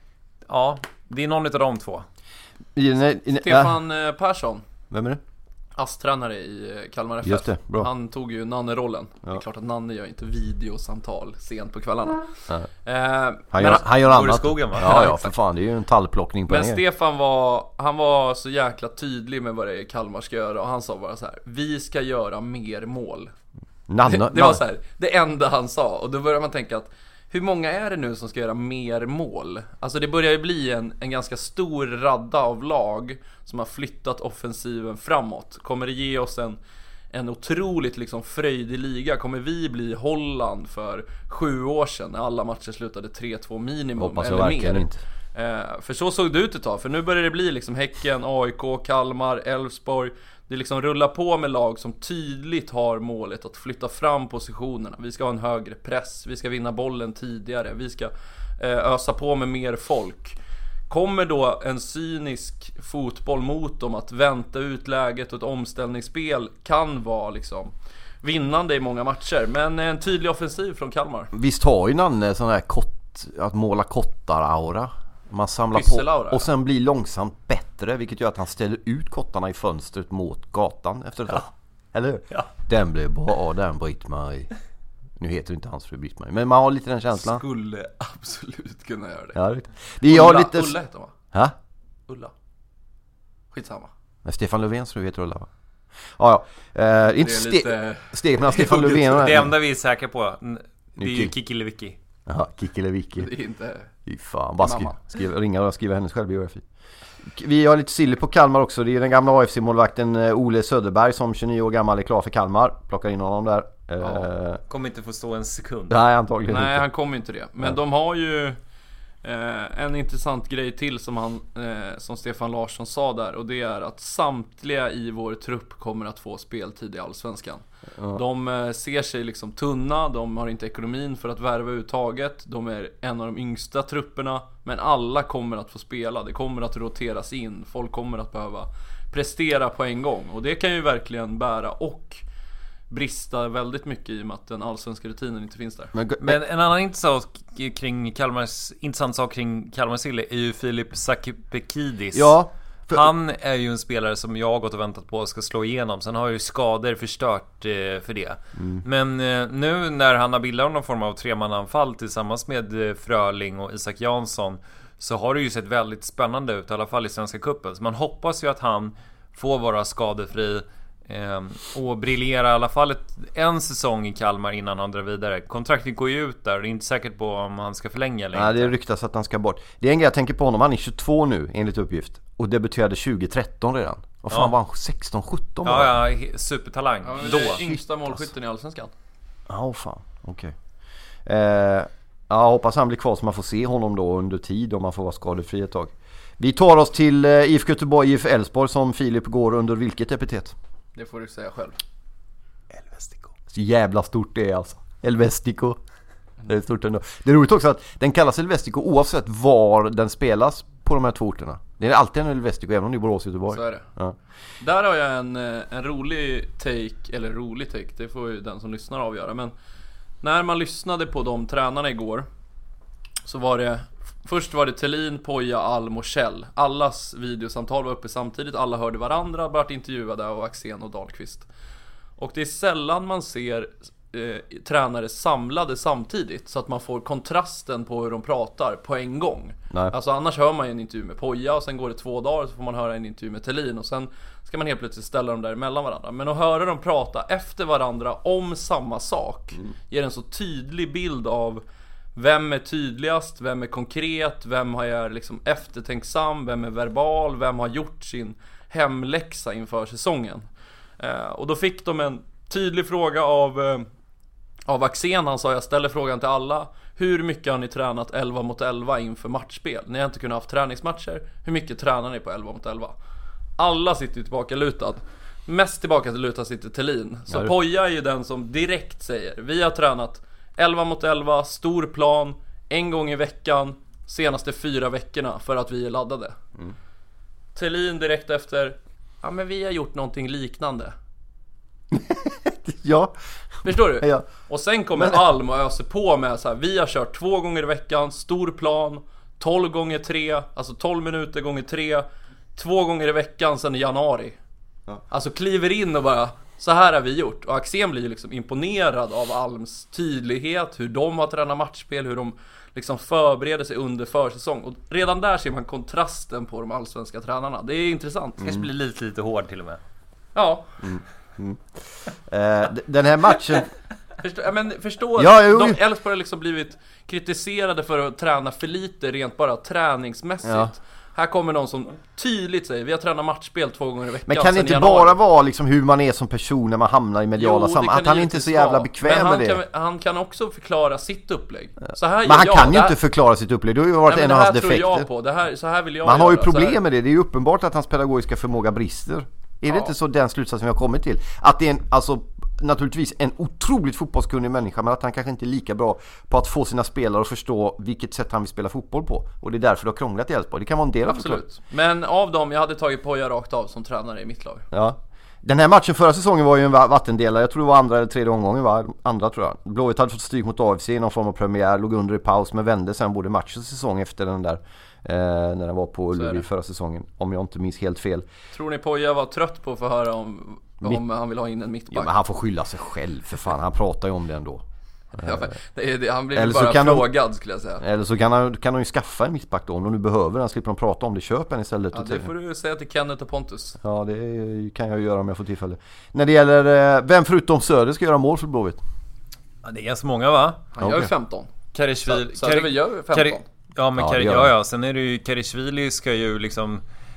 ja, det är någon av de två. I, i, i, Stefan äh. Persson. Vem är det? Astränare i Kalmar F F. Just det, bra. Han tog ju Nanne-rollen. Ja. Det är klart att Nanne gör inte videosamtal sent på kvällarna. Ja. Eh, han gör, han gör annat. Skogen, va? Ja, ja, för fan, det är ju en tallplockning på Men ner. Stefan var, han var så jäkla tydlig med vad det är Kalmar ska göra. Och han sa bara så här: vi ska göra mer mål. Nanne, det, det var så här, det enda han sa. Och då börjar man tänka att hur många är det nu som ska göra mer mål? Alltså det börjar ju bli en, en ganska stor radda av lag som har flyttat offensiven framåt. Kommer det ge oss en, en otroligt liksom fröjdig liga? Kommer vi bli Holland för sju år sedan när alla matcher slutade tre två minimum? Hoppas eller jag verkligen mer? Inte. Eh, för så såg det ut ett tag. För nu börjar det bli liksom Häcken, A I K, Kalmar, Elfsborg. Det liksom rullar på med lag som tydligt har målet att flytta fram positionerna. Vi ska ha en högre press, vi ska vinna bollen tidigare, vi ska eh, ösa på med mer folk. Kommer då en cynisk fotboll mot dem att vänta ut läget och ett omställningsspel kan vara liksom vinnande i många matcher. Men en tydlig offensiv från Kalmar. Visst har ju Nanne sån här kott, att måla kottar-aura. Man samlar på och sen blir långsamt bättre, vilket gör att han ställer ut kottarna i fönstret mot gatan efter det. Ja. Eller hur? Ja. Den blev bra, den Britt-Marie. Nu heter det inte hans fru Britt-Marie, men man har lite den känslan. Skulle absolut kunna göra det. Ja, det, det Ulla, lite... Ulla heter va? Ha? Ulla. Skitsamma. Men Stefan Löfvens fru heter Ulla, va? Ja, ja. Eh, inte ste- lite... steg mellan Stefan Löfven och... Det enda vi är säkra på, det är ju Kikki Lewicki. Jaha, Kikki Lewicki. Det är inte... Fy fan, bara skriva, skriva, ringa och skriva hennes självbiografi. Vi har lite silly på Kalmar också. Det är den gamla A F C-målvakten Ole Söderberg som tjugonio år gammal är klar för Kalmar. Plockar in honom där. Ja, kommer inte få stå en sekund. Nej, antagligen Nej, inte. han kommer inte det. Men ja. de har ju Eh, en intressant grej till som, han, eh, som Stefan Larsson sa där, och det är att samtliga i vår trupp kommer att få speltid i Allsvenskan. Ja. De eh, ser sig liksom tunna, de har inte ekonomin för att värva uttaget, de är en av de yngsta trupperna, men alla kommer att få spela, det kommer att roteras in, folk kommer att behöva prestera på en gång, och det kan ju verkligen bära och brista väldigt mycket i och med att den allsvenska rutinen inte finns där. Men, men en annan intressant sak kring Kalmars, intressant sak kring Kalmar Sille är ju Filip Sakipekidis. Ja, för... Han är ju en spelare som jag har gått och väntat på ska slå igenom. Sen har ju skador förstört eh, för det. Mm. Men eh, nu när han har bildat någon form av tremananfall tillsammans med eh, Fröling och Isak Jansson, så har det ju sett väldigt spännande ut, i alla fall i Svenska cupen. Så man hoppas ju att han får vara skadefri Um, och briljera i alla fall ett, en säsong i Kalmar innan han drar vidare. Kontraktet går ju ut där och det är inte säkert på om han ska förlänga eller Nej, inte. det ryktas att han ska bort. Det är en grej jag tänker på honom. Han är tjugotvå nu enligt uppgift, och debuterade tjugotretton redan. Och fan, ja. Var han sexton sjutton? Ja, ja, supertalang. Ja, då. Det är yngsta målskytten i Allsvenskan. Ja, oh, fan, okej okay. eh, Ja, hoppas han blir kvar så man får se honom då under tid, om man får vara skadefri ett tag. Vi tar oss till eh, I F K Göteborg, I F Elfsborg, som Filip går under vilket epitet? Det får du säga själv. Elvestico. Så jävla stort det är alltså. Elvestico. Det är stort ändå. Det är roligt också att den kallas Elvestico oavsett var den spelas på de här två orterna. Det är alltid en Elvestico även om det är Borås och Göteborg. Så är det. Ja. Där har jag en, en rolig take, eller rolig take, det får ju den som lyssnar avgöra. Men när man lyssnade på de tränarna igår, så var det först var det Thelin, Poja, Alm och Kjell. Allas videosamtal var uppe samtidigt. Alla hörde varandra, vart intervjuade av Axén och Dahlqvist. Och det är sällan man ser eh, tränare samlade samtidigt, så att man får kontrasten på hur de pratar på en gång. Nej. Alltså annars hör man en intervju med Poja, och sen går det två dagar så får man höra en intervju med Thelin, och sen ska man helt plötsligt ställa dem där mellan varandra. Men att höra dem prata efter varandra om samma sak mm. ger en så tydlig bild av vem är tydligast, vem är konkret, vem är liksom eftertänksam, vem är verbal, vem har gjort sin hemläxa inför säsongen. Eh, och då fick de en tydlig fråga av, eh, av Axén. Han sa, jag ställer frågan till alla: hur mycket har ni tränat elva mot elva inför matchspel? Ni har inte kunnat haft träningsmatcher. Hur mycket tränar ni på elva mot elva? Alla sitter tillbaka lutad. Mest tillbaka till lutad sitter Thelin. Så ja, Poja är ju den som direkt säger: vi har tränat elva mot elva, stor plan, en gång i veckan, senaste fyra veckorna, för att vi är laddade. Mm. Thelin direkt efter: ja, men vi har gjort någonting liknande. Ja. Förstår du? Ja. Och sen kommer men... Alm och öser på med så här: vi har kört två gånger i veckan, stor plan, tolv gånger tre, alltså tolv minuter gånger tre, två gånger i veckan sedan i januari. Ja. Alltså kliver in och bara: så här har vi gjort. Och Axén blir ju liksom imponerad av Alms tydlighet, hur de har tränat matchspel, hur de liksom förbereder sig under försäsong. Och redan där ser man kontrasten på de allsvenska tränarna. Det är intressant. Det kanske blir lite, lite hård till och med. Ja. Mm. Mm. Eh, den här matchen... Förstår, ja, men förstår ja, jo, de Elfsborg har liksom blivit kritiserade för att träna för lite rent bara träningsmässigt. Ja. Här kommer någon som tydligt säger: vi har tränat matchspel två gånger i veckan. Men kan det inte bara vara liksom hur man är som person när man hamnar i mediala sammanhang? Att han inte är så jävla bekväm med det. Kan, han kan också förklara sitt upplägg. Så här men han jag, kan ju här... inte förklara sitt upplägg. Det har ju varit Nej, en av hans defekter. Jag på. Det här, så här vill jag man göra. har ju problem med det. Det är ju uppenbart att hans pedagogiska förmåga brister. Är ja. det inte så den slutsats som vi har kommit till? Att det är en, alltså naturligtvis en otroligt fotbollskunnig människa, men att han kanske inte är lika bra på att få sina spelare att förstå vilket sätt han vill spela fotboll på. Och det är därför det har krånglat i Elfsborg. Det kan vara en del av Absolut. Men av dem, jag hade tagit Poja rakt av som tränare i mitt lag. Ja. Den här matchen förra säsongen var ju en vattendelare. Jag tror det var andra eller tredje omgången, va? Andra tror jag. Blåvitt hade fått stryk mot A F C i någon form av premiär, låg under i paus, men vände sen både match och säsong efter den där eh, när den var på Ullevi förra säsongen, om jag inte minns helt fel. Tror ni Poja var trött på att få höra om om han vill ha in en mittback? Ja, men han får skylla sig själv för fan. Han pratar ju om det ändå. Ja, det är det. Han blir bara frågad, skulle jag säga. Eller så kan han, kan han ju skaffa en mittback då. Om de nu behöver den, slipper de prata om det. Köp en istället. Ja, det får du säga till Kenneth och Pontus. Ja, det kan jag göra om jag får tillfälle. När det gäller, vem förutom Söder ska göra mål för Blåvitt? Ja, det är ganska många, va? Han gör ju okay. femton. Karishvili. Så, så Kar- vi gör femton. Kar- ja, men ja, Kar- ja, ja. Sen är det ju Karishvili ska ju liksom...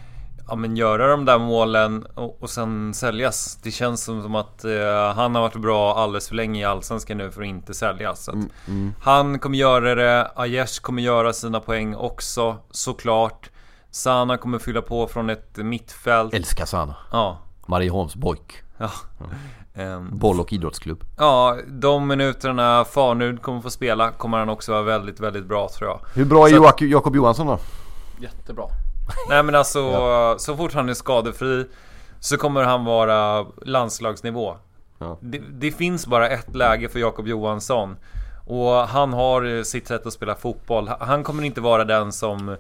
ja, men göra de där målen och, och sen säljas. Det känns som, som att eh, han har varit bra alldeles för länge i Allsvenskan nu för att inte säljas. Så att mm, mm. Han kommer göra det. Aiesh kommer göra sina poäng också, såklart. Sana kommer fylla på från ett mittfält. Älskar Sana. Ja. Marieholms Boyk. Ja. Mm. Boll- och idrottsklubb. Ja, de minuterna Farnud kommer få spela kommer han också vara väldigt, väldigt bra, tror jag. Hur bra är Joak- Jakob Johansson då? Jättebra. Nej, men alltså, ja. så fort han är skadefri så kommer han vara landslagsnivå. Ja. Det, det finns bara ett läge för Jakob Johansson. Och han har sitt sätt att spela fotboll. Han kommer inte vara den som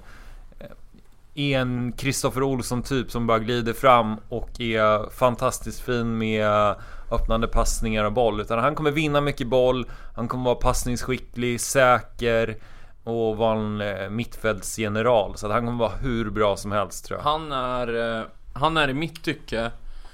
är en Kristoffer Olsson typ som bara glider fram och är fantastiskt fin med öppnande passningar och boll, utan han kommer vinna mycket boll. Han kommer vara passningsskicklig, säker och vara en mittfältsgeneral. Så att han kommer vara hur bra som helst, tror jag. Han är, han är i mitt tycke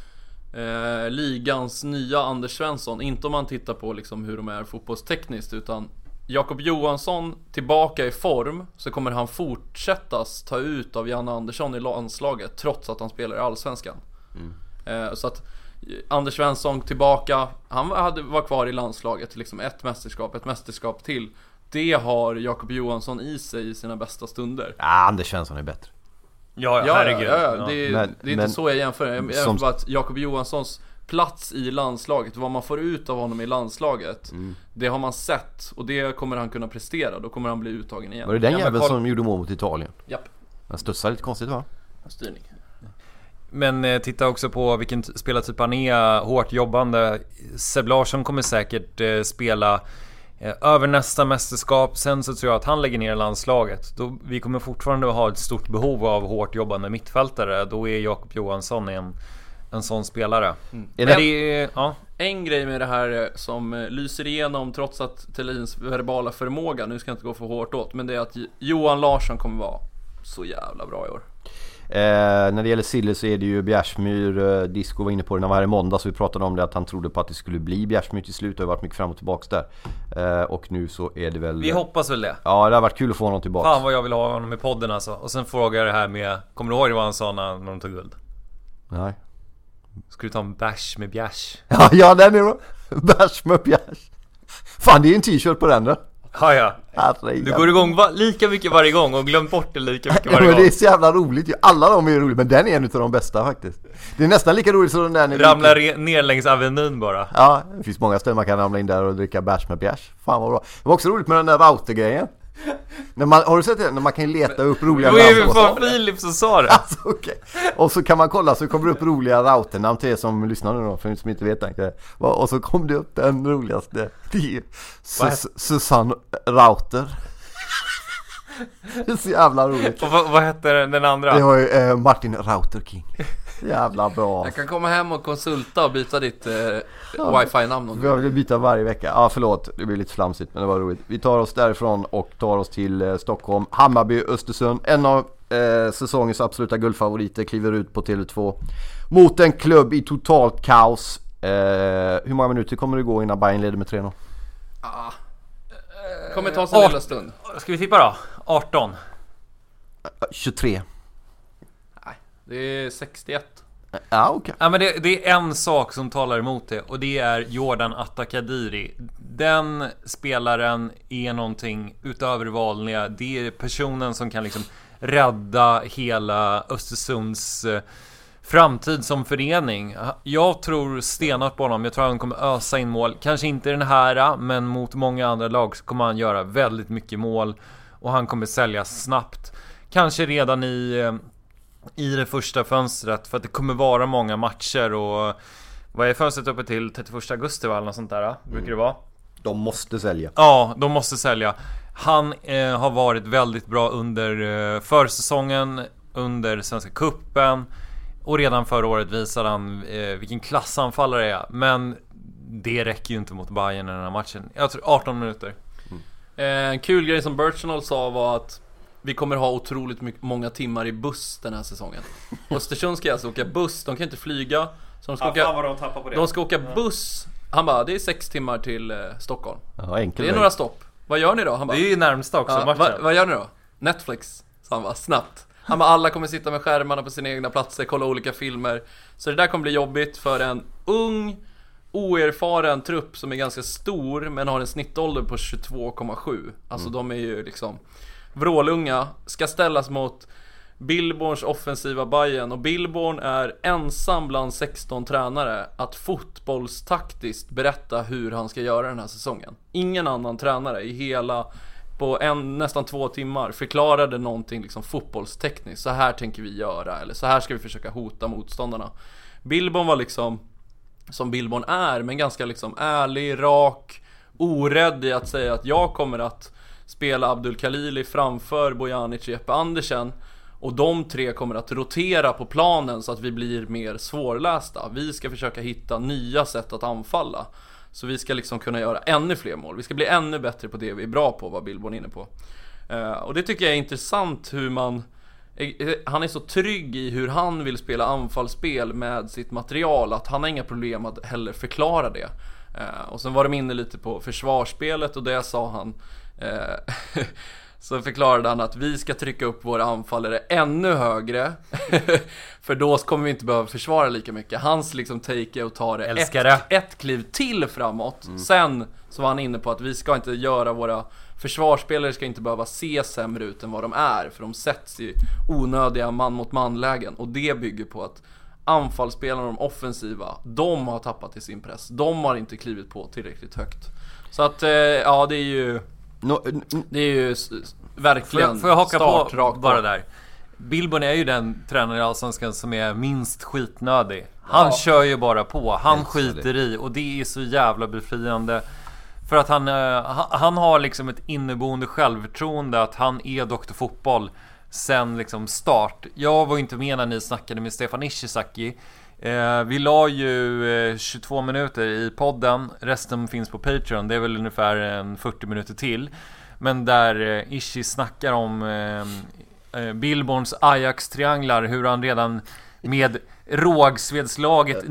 eh, ligans nya Anders Svensson. Inte om man tittar på liksom hur de är fotbollstekniskt, utan Jakob Johansson tillbaka i form, så kommer han fortsättas ta ut av Janne Andersson i landslaget trots att han spelar i Allsvenskan. Mm. eh, Så att Anders Svensson tillbaka, han hade, var kvar i landslaget liksom ett mästerskap, ett mästerskap till. Det har Jakob Johansson i sig i sina bästa stunder. Ja, Anders Svensson är bättre. Ja, ja, herregud. ja, ja. Det, men, det är inte men, så jag jämför. Jag jämför som... bara att Jakob Johanssons plats i landslaget, vad man får ut av honom i landslaget, mm. det har man sett, och det kommer han kunna prestera. Då kommer han bli uttagen igen. Var det den ja, jäveln koll... som gjorde mål mot Italien? Japp. Han studsade lite konstigt, va? Styrning. Men eh, titta också på vilken t- spelartyp han är. Hårt jobbande. Seb Larsson kommer säkert eh, spela eh, över nästa mästerskap. Sen så tror jag att han lägger ner landslaget. Då, vi kommer fortfarande ha ett stort behov av hårt jobbande mittfältare. Då är Jakob Johansson en, en sån spelare. Mm. Men det är, ja. En grej med det här som lyser igenom trots att Thelins verbala förmåga, nu ska jag inte gå för hårt åt, men det är att Johan Larsson kommer vara så jävla bra i år. Eh, när det gäller Sille så är det ju Bjärsmyr. eh, Disco var inne på det när han var här i måndag, så vi pratade om det, att han trodde på att det skulle bli Bjärsmyr till slut. Det har varit mycket fram och tillbaks där. eh, Och nu så är det väl... Vi hoppas väl det. Ja, det har varit kul att få honom tillbaka. Fan vad jag vill ha honom i podden alltså. Och sen frågar jag det här med, kommer du ihåg vad han sa när de tog guld? Nej. Ska du ta en bash med Bjärs? Ja, ja, den är bra. Bash med Bjärs. Fan, det är ju en t-shirt på den då. Ja, ja. Du går igång va- lika mycket varje gång och glöm bort det lika mycket varje ja, men gång. det är så jävla roligt. Alla de är roliga, men den är en av de bästa faktiskt. Det är nästan lika roligt som den där. Ramla re- ner längs Avenyn bara. Ja, det finns många ställen man kan ramla in där och dricka bärs med bärs. Fan vad bra. Det var också roligt med den där router-grejen. När man, har du sett det? När man kan leta upp roliga namn. Det var ju fan Filip som sa det. Alltså, okay. Och så kan man kolla, så kommer det upp roliga routernamn till er som lyssnar nu då, för er som inte vet det. Och så kom det upp den roligaste. Det är Sus- Susanne Router. Det är så jävla roligt. Och vad, vad heter den andra? Det var ju eh, Martin Router King. Jävla bra. Jag kan komma hem och konsulta och byta ditt eh, ja, wifi-namn. Jag vill byta varje vecka. Ja, förlåt, det blir lite flamsigt, men det var roligt. Vi tar oss därifrån och tar oss till eh, Stockholm. Hammarby, Östersund. En av eh, säsongens absoluta guldfavoriter kliver ut på Tele två mot en klubb i totalt kaos. Eh, hur många minuter kommer det gå innan Bayern leder med tre noll? Ah. Kommer ta oss en lilla stund. Ska vi tippa då? arton tjugotre. Nej, det är sextioett. Ja, okej. Okay. Ja, men det, det är en sak som talar emot det, och det är Jordan Atta-Kadiri. Den spelaren är någonting utöver det vanliga. Det är personen som kan liksom rädda hela Östersunds eh, framtid som förening. Jag tror stenat på honom. Jag tror han kommer ösa in mål. Kanske inte den här, men mot många andra lag så kommer han göra väldigt mycket mål. Och han kommer säljas snabbt. Kanske redan i, i det första fönstret. För att det kommer vara många matcher. Och vad är fönstret uppe till? trettioförsta augusti eller något sånt där? Brukar det vara? De måste sälja. Ja, de måste sälja. Han eh, har varit väldigt bra under eh, försäsongen. Under Svenska cupen. Och redan förra året visade han eh, vilken klassanfallare är. Men det räcker ju inte mot Bayern i den här matchen. Jag tror arton minuter. Mm. Eh, en kul grej som Birchnell sa var att vi kommer ha otroligt mycket, många timmar i buss den här säsongen. Östersund ska alltså åka buss, de kan inte flyga. Så de ska, ja, åka, fan vad de tappar på det. De ska åka buss. Han bara, det är sex timmar till eh, Stockholm. Ja, enkelt. Det är några stopp. Vad gör ni då? Han bara, det är ju närmsta också, ja, matchen. Va, vad gör ni då? Netflix. Så han bara, snabbt. Ja, men alla kommer sitta med skärmarna på sina egna platser, kolla olika filmer. Så det där kommer bli jobbigt för en ung, oerfaren trupp som är ganska stor men har en snittålder på tjugotvå komma sju. Alltså mm. de är ju liksom vrålunga, ska ställas mot Billborns offensiva Bayern. Och Billborn är ensam bland sexton tränare att fotbollstaktiskt berätta hur han ska göra den här säsongen. Ingen annan tränare i hela, på en, nästan två timmar förklarade någonting liksom fotbollstekniskt. Så här tänker vi göra, eller så här ska vi försöka hota motståndarna. Billborn var liksom som Billborn är, men ganska liksom ärlig, rak, orädd i att säga att jag kommer att spela Abdul Khalili framför Bojanic och Jeppe Andersen, och de tre kommer att rotera på planen så att vi blir mer svårlästa. Vi ska försöka hitta nya sätt att anfalla, så vi ska liksom kunna göra ännu fler mål. Vi ska bli ännu bättre på det vi är bra på, vad Billborn är inne på. uh, Och det tycker jag är intressant, hur man han är så trygg i hur han vill spela anfallsspel med sitt material, att han har inga problem att heller förklara det. uh, Och sen var de inne lite på försvarsspelet, och det sa han uh, så förklarade han att vi ska trycka upp våra anfallare ännu högre för då kommer vi inte behöva försvara lika mycket. Hans liksom take är att ta det ett, ett kliv till framåt. mm. Sen så var han inne på att vi ska inte göra våra försvarsspelare ska inte behöva se sämre ut än vad de är, för de sätts i onödiga man mot man-lägen. Och det bygger på att anfallsspelarna, de offensiva, de har tappat i sin press. De har inte klivit på tillräckligt högt. Så att eh, ja, det är ju No, det är ju verkligen. Får jag, får jag haka start, på rakt bara där. Billborn är ju den tränare i Allsvenskan som är minst skitnödig. Han ja. kör ju bara på. Han skiter det. i. Och det är så jävla befriande. För att han, han har liksom ett inneboende självförtroende att han är doktor fotboll sen liksom start. Jag var inte med när ni snackade med Stefan Ishizaki. Eh, vi la ju eh, tjugotvå minuter i podden. Resten finns på Patreon. Det är väl ungefär en fyrtio minuter till. Men där eh, Ishi snackar om eh, eh, Billborns Ajax-trianglar, hur han redan med Rågsvedslaget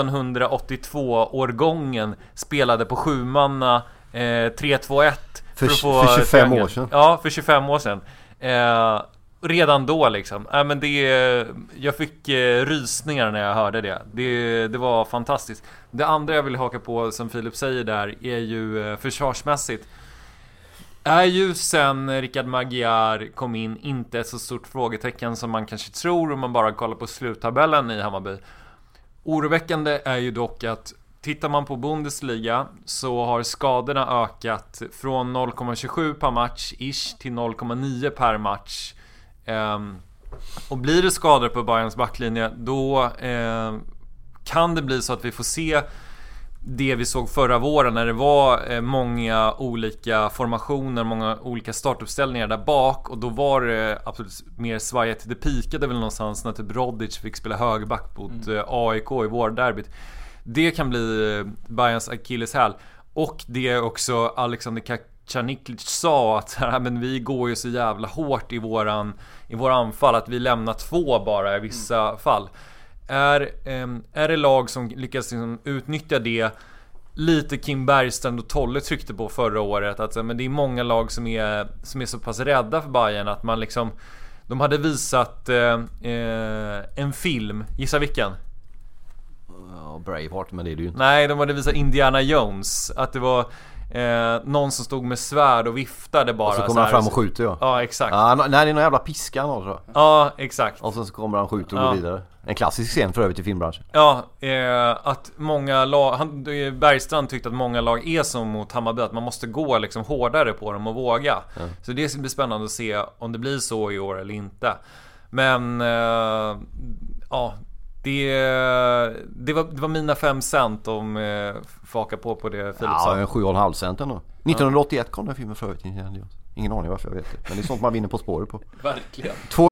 nittonhundraåttiotvå-årgången spelade på sjumanna eh, tre två ett för, för, för tjugofem triangel. år sedan. Ja, för tjugofem år sedan. Eh, redan då liksom. Äh, men det, jag fick eh, rysningar när jag hörde det. det. Det var fantastiskt. Det andra jag vill haka på, som Filip säger där, är ju eh, försvarsmässigt. Är ju sen Rickard Magyar kom in inte ett så stort frågetecken som man kanske tror om man bara kollar på sluttabellen i Hammarby. Oroväckande är ju dock att tittar man på Bundesliga så har skadorna ökat från noll komma tjugosju per match ish till noll komma nio per match. Um, och blir det skador på Bayerns backlinje, då uh, kan det bli så att vi får se det vi såg förra våren när det var uh, många olika formationer, många olika startuppställningar där bak, och då var det absolut mer svajigt. Det pikade väl någonstans när typ Rodic fick spela högerback mot uh, A I K i vårderbyt. Det kan bli uh, Bayerns akilleshäl. Och det är också Alexander Kacaniklic sa att här, men vi går ju så jävla hårt i våran i våra anfall att vi lämnar två bara i vissa mm. fall. Är, um, är det lag som lyckas liksom utnyttja det lite Kim Bergstrand och Tolle tryckte på förra året, att men det är många lag som är, som är så pass rädda för Bayern att man liksom, de hade visat uh, uh, en film, gissa vilken? Ja, Braveheart, men det är det ju inte. Nej, de hade visat Indiana Jones, att det var Eh, någon som stod med svärd och viftade bara. Och så kommer han fram och skjuter, ja. Ja, exakt. Ja, nej, det är någon jävla piska han har, tror jag. Ja, exakt. Och sen så kommer han skjuter och ja. går vidare. En klassisk scen för övrigt i filmbranschen. Ja, eh, att många lag, han, Bergstrand tyckte att många lag är som mot Hammarby, att man måste gå liksom hårdare på dem och våga. Ja. Så det blir spännande att se om det blir så i år eller inte. Men eh, ja, Det, det, var, det var mina fem cent om eh, faka på på det Filip sa. Ja, en sju och en halv cent ändå. nittonhundraåttioett kom den filmen förut. Ingen aning varför jag vet det. Men det är sånt man vinner på spåret på. Verkligen. Två...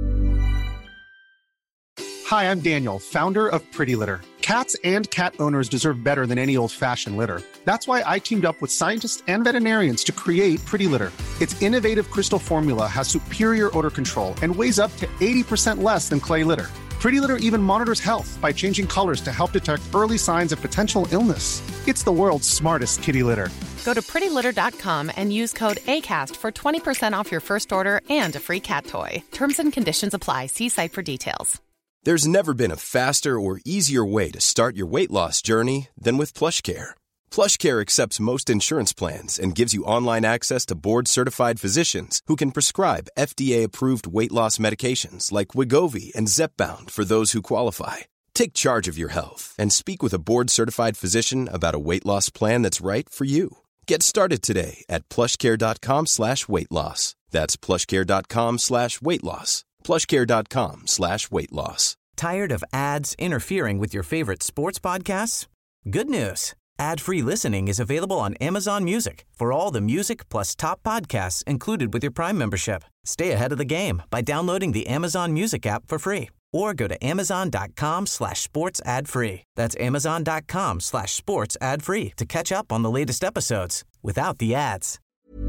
Hi, I'm Daniel, founder of Pretty Litter. Cats and cat owners deserve better than any old-fashioned litter. That's why I teamed up with scientists and veterinarians to create Pretty Litter. Its innovative crystal formula has superior odor control and weighs up to eighty percent less than clay litter. Pretty Litter even monitors health by changing colors to help detect early signs of potential illness. It's the world's smartest kitty litter. Go to pretty litter dot com and use code ACAST for twenty percent off your first order and a free cat toy. Terms and conditions apply. See site for details. There's never been a faster or easier way to start your weight loss journey than with PlushCare. PlushCare accepts most insurance plans and gives you online access to board-certified physicians who can prescribe F D A-approved weight loss medications like Wegovy and Zepbound for those who qualify. Take charge of your health and speak with a board-certified physician about a weight loss plan that's right for you. Get started today at plushcare.com slash weight loss. That's plushcare.com slash weight loss. plushcare.com slash weight loss. Tired of ads interfering with your favorite sports podcasts? Good news. Ad-free listening is available on Amazon Music for all the music plus top podcasts included with your Prime membership. Stay ahead of the game by downloading the Amazon Music app for free or go to amazon.com slash sports ad free. That's amazon.com slash sports ad free to catch up on the latest episodes without the ads.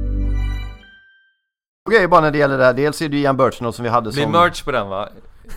Okej, bara när det gäller det här. Dels är det Ian Birchnell som vi hade som... Det är merch på den, va?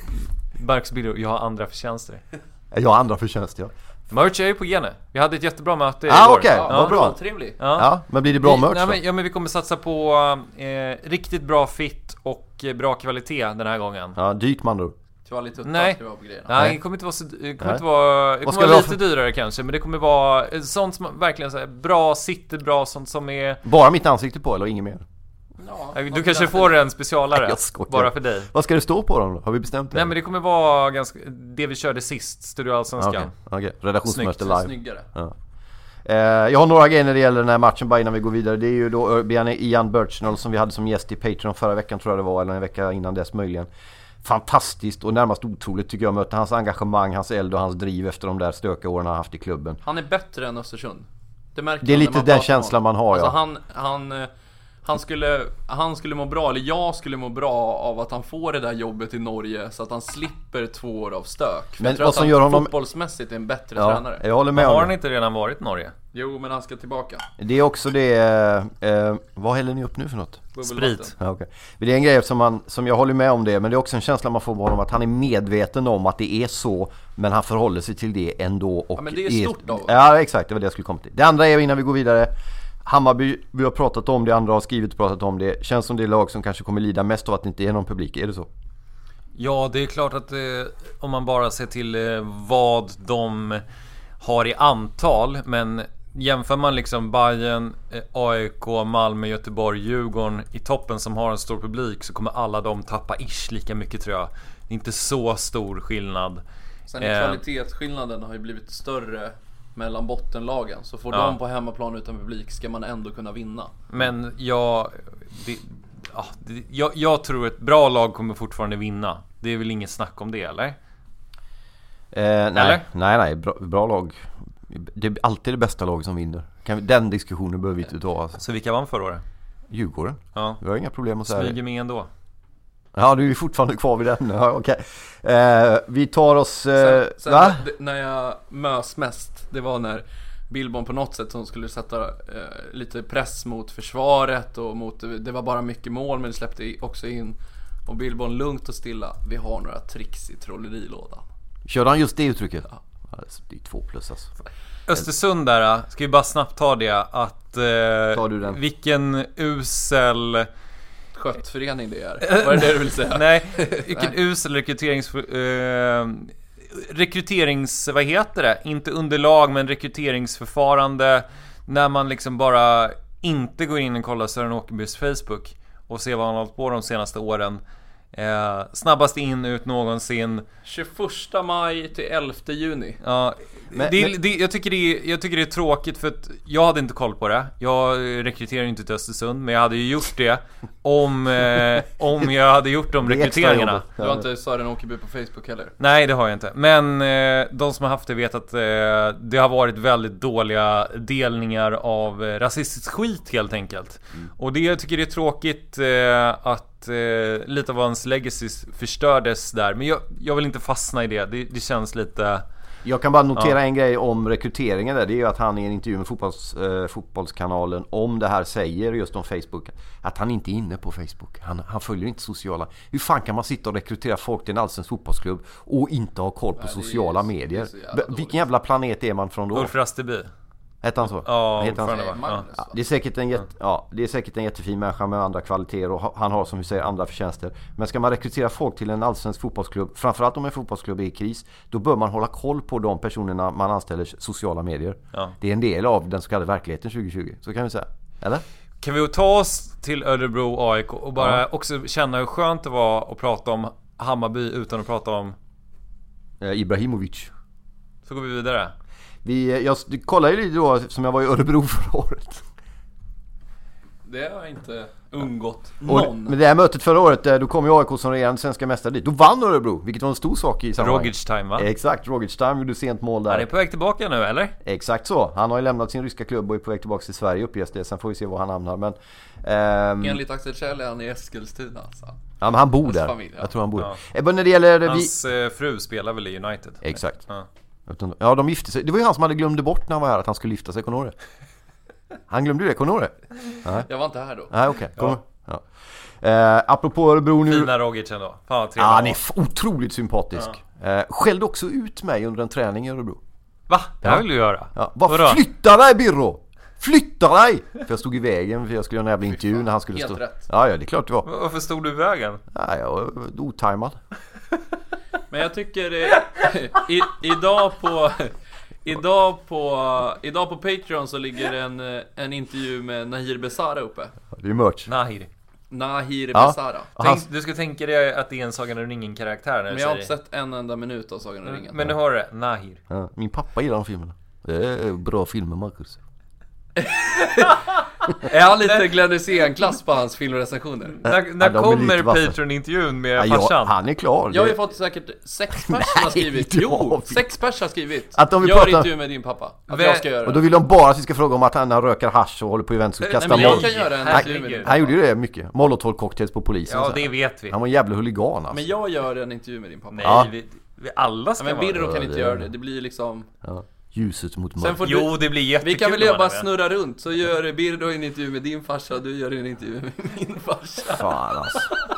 Marcus Birro, jag har andra förtjänster. Jag har andra förtjänster, ja. Merch är ju på Gene. Vi hade ett jättebra möte ah, igår. Okej, okay. Ja, vad bra. Trevligt. Ja. Ja, men blir det bra vi, merch nej, då? men, ja, men vi kommer satsa på eh, riktigt bra fit och eh, bra kvalitet den här gången. Ja, dyrt man då. Kvalitet nej. Ska vara på grejerna. Nej, det kommer inte vara så det kommer inte vara, det kommer vara lite för... dyrare kanske, men det kommer vara sånt som verkligen så här, bra, sitter bra, sånt som är bara mitt ansikte på eller inget mer. Ja, du kanske får en specialare nej, bara för dig. Vad ska det stå på dem då? Har vi bestämt det? Nej, men det kommer vara ganska det vi körde sist, Studio Allsvenskan. Okej, okay. okay. Redaktionsmöte live. Snyggare. Ja. Eh, jag har några grejer när det gäller den här matchen bara innan vi går vidare. Det är ju då Ian Birchnell som vi hade som gäst i Patreon förra veckan tror jag det var, eller en vecka innan dess möjligen. Fantastiskt och närmast otroligt tycker jag möta hans engagemang, hans eld och hans driv efter de där stöka åren han har haft i klubben. Han är bättre än Östersund. Det märker det är lite den känslan man har, alltså, ja. han, han, han, skulle, han skulle må bra, eller jag skulle må bra av att han får det där jobbet i Norge så att han slipper två år av stök. För men jag tror vad att som han gör honom... fotbollsmässigt är en bättre ja, tränare. Jag håller med har om han det. inte redan varit i Norge? Jo, men han ska tillbaka. Det är också det eh, vad häller ni upp nu för något? Sprit. Ja, okay. Det är en grej som, man, som jag håller med om det, men det är också en känsla man får på honom att han är medveten om att det är så, men han förhåller sig till det ändå. Och ja, men det är stort då. Ja, exakt, det var det jag skulle komma till. Det andra är innan vi går vidare, Hammarby, vi har pratat om det, andra har skrivit och pratat om det. Känns som det lag som kanske kommer lida mest av att det inte är någon publik, är det så? Ja, det är klart att eh, om man bara ser till eh, vad de har i antal, men jämför man liksom Bayern, eh, A I K, Malmö, Göteborg, Djurgården i toppen som har en stor publik, så kommer alla de tappa ish lika mycket tror jag. Det är inte så stor skillnad. Sen eh, kvalitetsskillnaden har ju blivit större mellan bottenlagen, så får ja. de på hemmaplan utan publik ska man ändå kunna vinna. Men jag, det, ja, det, jag, jag tror ett bra lag kommer fortfarande vinna. Det är väl inget snack om det, eller? Eh, nej, eller? nej, nej, bra, bra lag. Det är alltid det bästa laget som vinner. Kan vi, den diskussionen behöver vi inte ta. Alltså. Så vilka vann förra året? Djurgården. Ja. Vi har inga problem att säga. Smyger med ändå. Ja, du är fortfarande kvar vid den. Ja, okej. Eh, vi tar oss... Eh, sen, sen va? Det, när jag mös mest, det var när Billborn på något sätt som skulle sätta eh, lite press mot försvaret och mot, det var bara mycket mål men det släppte också in, och Billborn lugnt och stilla, vi har några tricks i trollerilådan. Körde han just det uttrycket? Ja. Ja, det är två plus alltså. Östersund där, ska vi bara snabbt ta det att eh, tar du den? Vilken usel sköttförening det är. Vad är det du vill säga? Nej, vilken usel rekryterings eh, rekryterings vad heter det? Inte underlag, men rekryteringsförfarande, när man liksom bara inte går in och kollar Sören Åkerbys Facebook och ser vad han har hållit på de senaste åren. Eh, snabbast in ut någonsin. tjugoförsta maj till elfte juni. Ja, men, det, men... Det, jag, tycker det är, jag tycker det är tråkigt för att jag hade inte koll på det. Jag rekryterar inte till Östersund, men jag hade ju gjort det om, eh, om jag hade gjort de rekryteringarna. Du har inte Sören Åkerby på Facebook heller? Nej, det har jag inte. Men eh, de som har haft det vet att eh, det har varit väldigt dåliga delningar av eh, rasistisk skit helt enkelt. Mm. Och det jag tycker det är tråkigt eh, att Eh, lite av hans legacy förstördes där. Men jag, jag vill inte fastna i det. Det, det känns lite... Jag kan bara notera ja. en grej om rekryteringen där. Det är ju att han i en intervju med fotbolls, eh, fotbollskanalen om det här säger just om Facebook att han inte är inne på Facebook. Han, han följer inte sociala. Hur fan kan man sitta och rekrytera folk till en allsvensk fotbollsklubb och inte ha koll på Nej, sociala är, medier? jävla Vilken jävla planet är man från då? Ulf Rasteby. Hette han så? Ja, Heter han så? ja. Ja, det är säkert en jätte, ja, det är säkert en jättefin människa med andra kvaliteter och han har som vi säger andra förtjänster. Men ska man rekrytera folk till en allsvensk fotbollsklubb, framförallt om en fotbollsklubb är i kris, då bör man hålla koll på de personerna man anställer sociala medier. Ja. Det är en del av den så kallade verkligheten tjugo tjugo, så kan vi säga. Eller? Kan vi ta oss till Örebro A I K och bara ja. också känna hur skönt det var att prata om Hammarby utan att prata om eh, Ibrahimovic. Så går vi vidare. Vi, jag kollade ju lite då som jag var i Örebro förra året. Det har inte undgått någon. Och med det här mötet förra året, då kom ju A I K som regerande svenska mästare dit. Då vann Örebro, vilket var en stor sak i sammanhanget. Rogic time, va? Exakt, Rogic time gjorde sent mål där. Han är på väg tillbaka nu, eller? Exakt så. Han har ju lämnat sin ryska klubb och är på väg tillbaka till Sverige, uppges det. Sen får vi se var han hamnar. Men, ehm... enligt Axel Kjell är han i Eskilstuna. Alltså. Ja, men han bor Hans där. Familj, ja. Jag tror han bor ja. där. Men när det gäller... Hans vi... fru spelar väl i United? Exakt. Ja. Ja, de gifte sig. Det var ju han som hade glömde bort när han var här att han skulle gifta sig, Konore. Han glömde ju det, Konore. Nej. Jag var inte här då. Nej, okej. Okay. Ja. Ja. Eh, apropå Örebro nu... Fina Rogic ändå. Fan, ja, han är f- otroligt sympatisk. Ja. Eh, skällde också ut mig under en träning i Örebro. Va? Det ja. vill du göra? Ja. Bara flytta dig, Birro! Flytta dig! För jag stod i vägen för jag skulle göra en jävla intervju när han skulle helt stå... rätt. Ja, ja, det är klart det var. Varför stod du i vägen? Nej, jag var otajmad. Men jag tycker det, i, idag på idag på idag på Patreon så ligger en en intervju med Nahir Besara uppe. Det är merch. Nahir. Nahir ja. Besara. Tänk, du ska tänka dig att det är en Sagan om ringen karaktär när men jag har inte sett en enda minut av Sagan om ringen. Men nu har du det, Nahir. Ja, min pappa gillar de filmerna. Det är bra filmer, Marcus. Är han lite Glenn Hysén-klass på hans filmrecensioner? När, när ja, kommer Patreon-intervjun med ja, farsan? Han är klar. Jag har ju fått säkert sex pers som har skrivit. Jo, sex pers har skrivit. Att de vill gör prata... intervju med din pappa. Att Vä... jag ska göra. Och då vill de bara att vi ska fråga om att han röker hasch och håller på events och kastar mål. Nej, men jag kan göra en intervju med din pappa. Han gjorde ju det mycket. Molotov-cocktails på polisen. Ja, det vet vi. Han var en jävla huligan alltså. Men jag gör en intervju med din pappa. Nej, ja. vi, vi alla ska ja, men Birro vara. kan inte göra det. Det blir liksom... Ja. Ljuset mot mörkret. Jo, det blir jättekul. Vi kan väl bara snurra runt. Så gör Birro en intervju med din farsa och du gör en intervju med min farsa. Fan alltså.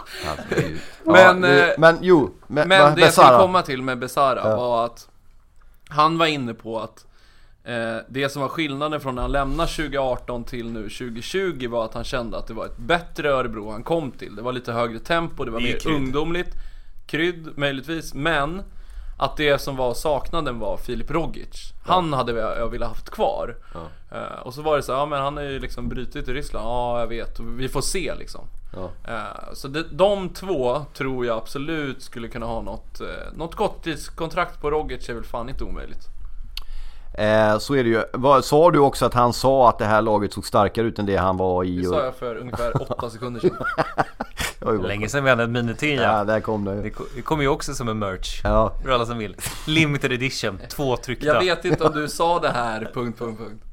Men, ja, det, men jo Men, men det jag skulle komma till med Besara ja. var att han var inne på att eh, det som var skillnaden från när han lämnade tjugo arton till nu tjugo tjugo var att han kände att det var ett bättre Örebro han kom till. Det var lite högre tempo, det var det mer krydd. ungdomligt. Krydd möjligtvis, men att det som var saknaden var Filip Rogic. Han ja. hade jag, jag ville haft kvar. Ja. Uh, och så var det så ja men han är ju liksom brutit i Ryssland. Ja, jag vet. Vi får se liksom. Ja. Uh, så det, de två tror jag absolut skulle kunna ha något uh, något korttidskontrakt på Rogic är väl fan inte omöjligt. Eh, så är det ju. Vad, sa du också att han sa att det här laget såg starkare ut än det han var i? Det sa jag för ungefär åtta sekunder sedan. Länge sedan vi hade en minitia. Ja, där kom det. Det kommer ju också som en merch. Ja. För alla som vill. Limited edition, två tryckta. Jag vet inte om du sa det här, punkt, punkt, punkt.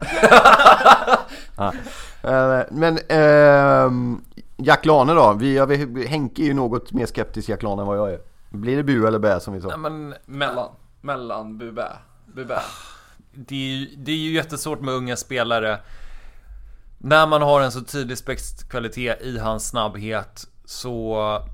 Ja. Eh, men eh, Jack Lane då? Vi, jag vet, Henke är ju något mer skeptisk Jack Lane än vad jag är. Blir det bu eller bä som vi sa? Ja, men mellan, mellan bu, bä. Bu, bä. Det är, ju, det är ju jättesvårt med unga spelare. När man har en så tydlig spexkvalitet i hans snabbhet så...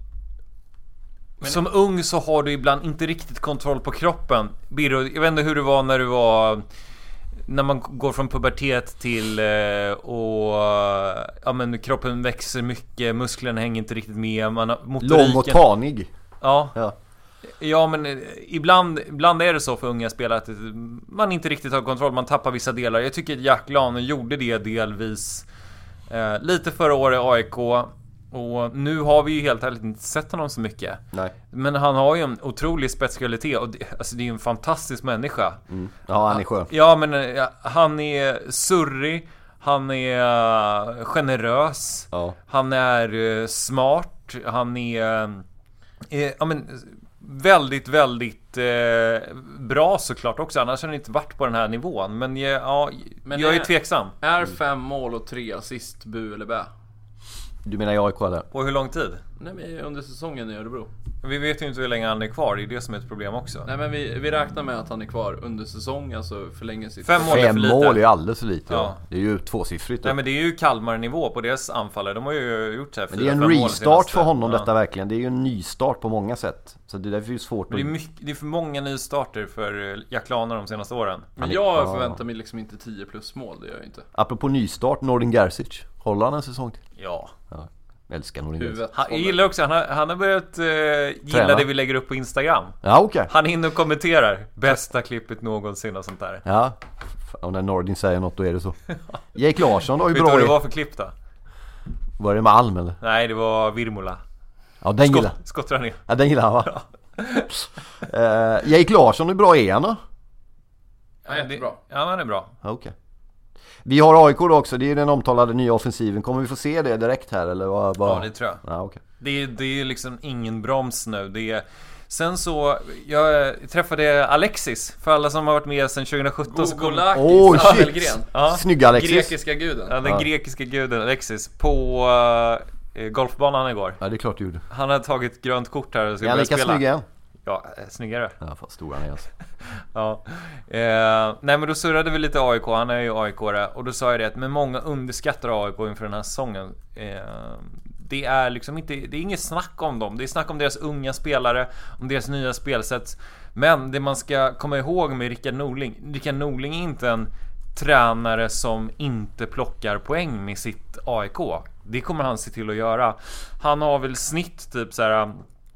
Men som ung så har du ibland inte riktigt kontroll på kroppen. Birro, jag vet inte hur det var när du var... När man går från pubertet till och ja, men kroppen växer mycket, musklerna hänger inte riktigt med, man har motoriken. Lång och tanig. Ja. Ja. Ja, men ibland, ibland är det så för unga spelare att man inte riktigt har kontroll, man tappar vissa delar. Jag tycker att Jack Lane gjorde det delvis eh, lite förra året i A I K. Och nu har vi ju helt ärligt inte sett honom så mycket. Nej. Men han har ju en otrolig spetskvalitet. Och det, alltså det är ju en fantastisk människa. Mm. Ja, han är skön. Ja, men ja, han är surrig. Han är generös. Ja. Han är uh, smart. Han är uh, ja, men, väldigt, väldigt uh, bra såklart också. Annars har han inte varit på den här nivån. Men, ja, ja, men jag är, är tveksam. Är fem mål och tre assist bu eller bä? Du menar i A I K eller? På hur lång tid? Nej, men under säsongen i Örebro. Vi vet ju inte hur länge han är kvar, det är det som är ett problem också. Nej, men vi, vi räknar med att han är kvar under säsong, alltså förlänger sitt... Fem mål är Fem för lite. mål är alldeles för lite, ja. Ja. Det är ju tvåsiffrigt. Nej, men det är ju Kalmar-nivå på deras anfallare. De har ju gjort så här. Men det är en restart för honom, ja. detta verkligen. Det är ju en nystart på många sätt. Så det är därför ju svårt men det är, att... mycket, det är för många nystarter för Jack Laner de senaste åren. Men jag förväntar mig liksom inte tio plus mål, det gör jag inte. Apropå nystart, Nordin Gerzic. Håller han en säsong till? Ja. Ja. Älskar Nordin Gerzic. Han jag gillar också, han har, han har börjat uh, gilla Träna. det vi lägger upp på Instagram. Ja, okej. Okay. Han är inne och kommenterar bästa klippet någonsin och sånt där. Ja, och när Nordin säger något då är det så. Jake Larsson då är ju bra. bra. Vet du vad det var för klipp då? Var det Malm eller? Nej, det var Virmola. Ja, den Skott, gillar. Skottrar ner. Ja, den gillar han, va? Ja. uh, Jake Larsson är bra, är han då? Ja, jättebra. Ja, han är bra. Okej. Okay. Vi har A I K då också, det är den omtalade nya offensiven. Kommer vi få se det direkt här eller vad? vad? Ja, det tror jag. Ja, okay. det, är, det är liksom ingen broms nu. Det är... Sen så, jag träffade Alexis. För alla som har varit med sedan tjugo sjutton så kom... Åh, oh, shit! Ja. Snygga Alexis. Grekiska guden. Ja, den ja. grekiska guden Alexis. På uh, golfbanan igår. Ja, det är klart du gjorde. Han har tagit grönt kort här och ska ja, börja spela. spela. Snygg igen. Ja, snyggare. Ja, fast stor han är alltså. Ja. Eh, nej, men då surrade vi lite A I K. Han är ju A I K-are. Och då sa jag det att men många underskattar A I K inför den här säsongen. Eh, det är liksom inte, det är inget snack om dem. Det är snack om deras unga spelare, om deras nya spelsätt. Men det man ska komma ihåg med Rickard Norling, Rickard Norling är inte en tränare som inte plockar poäng med sitt A I K. Det kommer han se till att göra. Han har väl snitt typ så här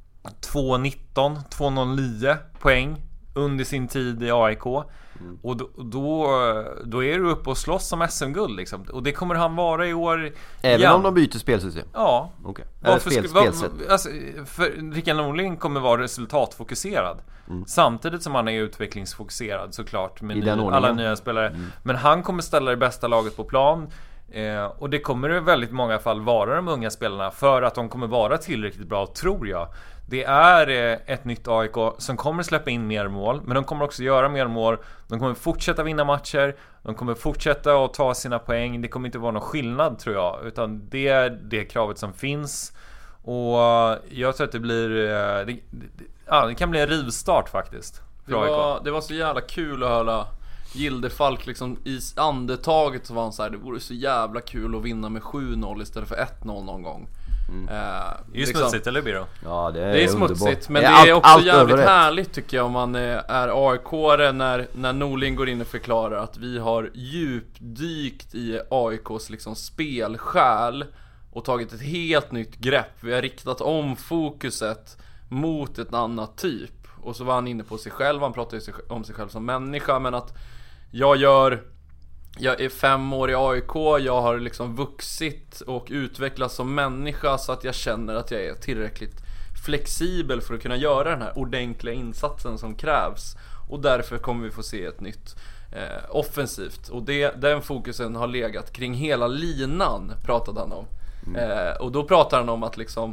två nitton, två noll nio poäng under sin tid i A I K. Mm. Och då, då, då är du uppe och slåss som S M-guld liksom. Och det kommer han vara i år. Även igen. om de byter spelsystem? Ja. Okay. Varför spel, ska, spelsätt. var, alltså, för Rickard Norling kommer vara resultatfokuserad. Mm. Samtidigt som han är utvecklingsfokuserad såklart med ny, alla nya spelare. Mm. Men han kommer ställa det bästa laget på plan. Eh, och det kommer i väldigt många fall vara de unga spelarna för att de kommer vara tillräckligt bra, tror jag. Det är eh, ett nytt A I K som kommer släppa in mer mål, men de kommer också göra mer mål. De kommer fortsätta vinna matcher, de kommer fortsätta att ta sina poäng. Det kommer inte vara någon skillnad, tror jag, utan det är det kravet som finns. Och jag tror att det blir eh, det, det, ja, det kan bli en rivstart faktiskt. Det var, det var så jävla kul att höra Gildefalk liksom i andetaget, så var han så här: det vore så jävla kul att vinna med sju noll istället för ett noll någon gång. Mm. Uh, det är ju liksom smutsigt, eller Biro? Ja, det är, det är underbart. smutsigt, men det är, det är allt, också allt jävligt härligt tycker jag om man är A I K-are när, när Norling går in och förklarar att vi har djupdykt i A I K:s liksom spelsjäl och tagit ett helt nytt grepp. Vi har riktat om fokuset mot ett annat typ. Och så var han inne på sig själv, han pratade om sig själv som människa, men att jag gör jag är fem år i A I K, jag har liksom vuxit och utvecklats som människa så att jag känner att jag är tillräckligt flexibel för att kunna göra den här ordentliga insatsen som krävs. Och därför kommer vi få se ett nytt eh, offensivt. Och det, den fokusen har legat kring hela linan, pratade han om. Mm. Eh, och då pratar han om att liksom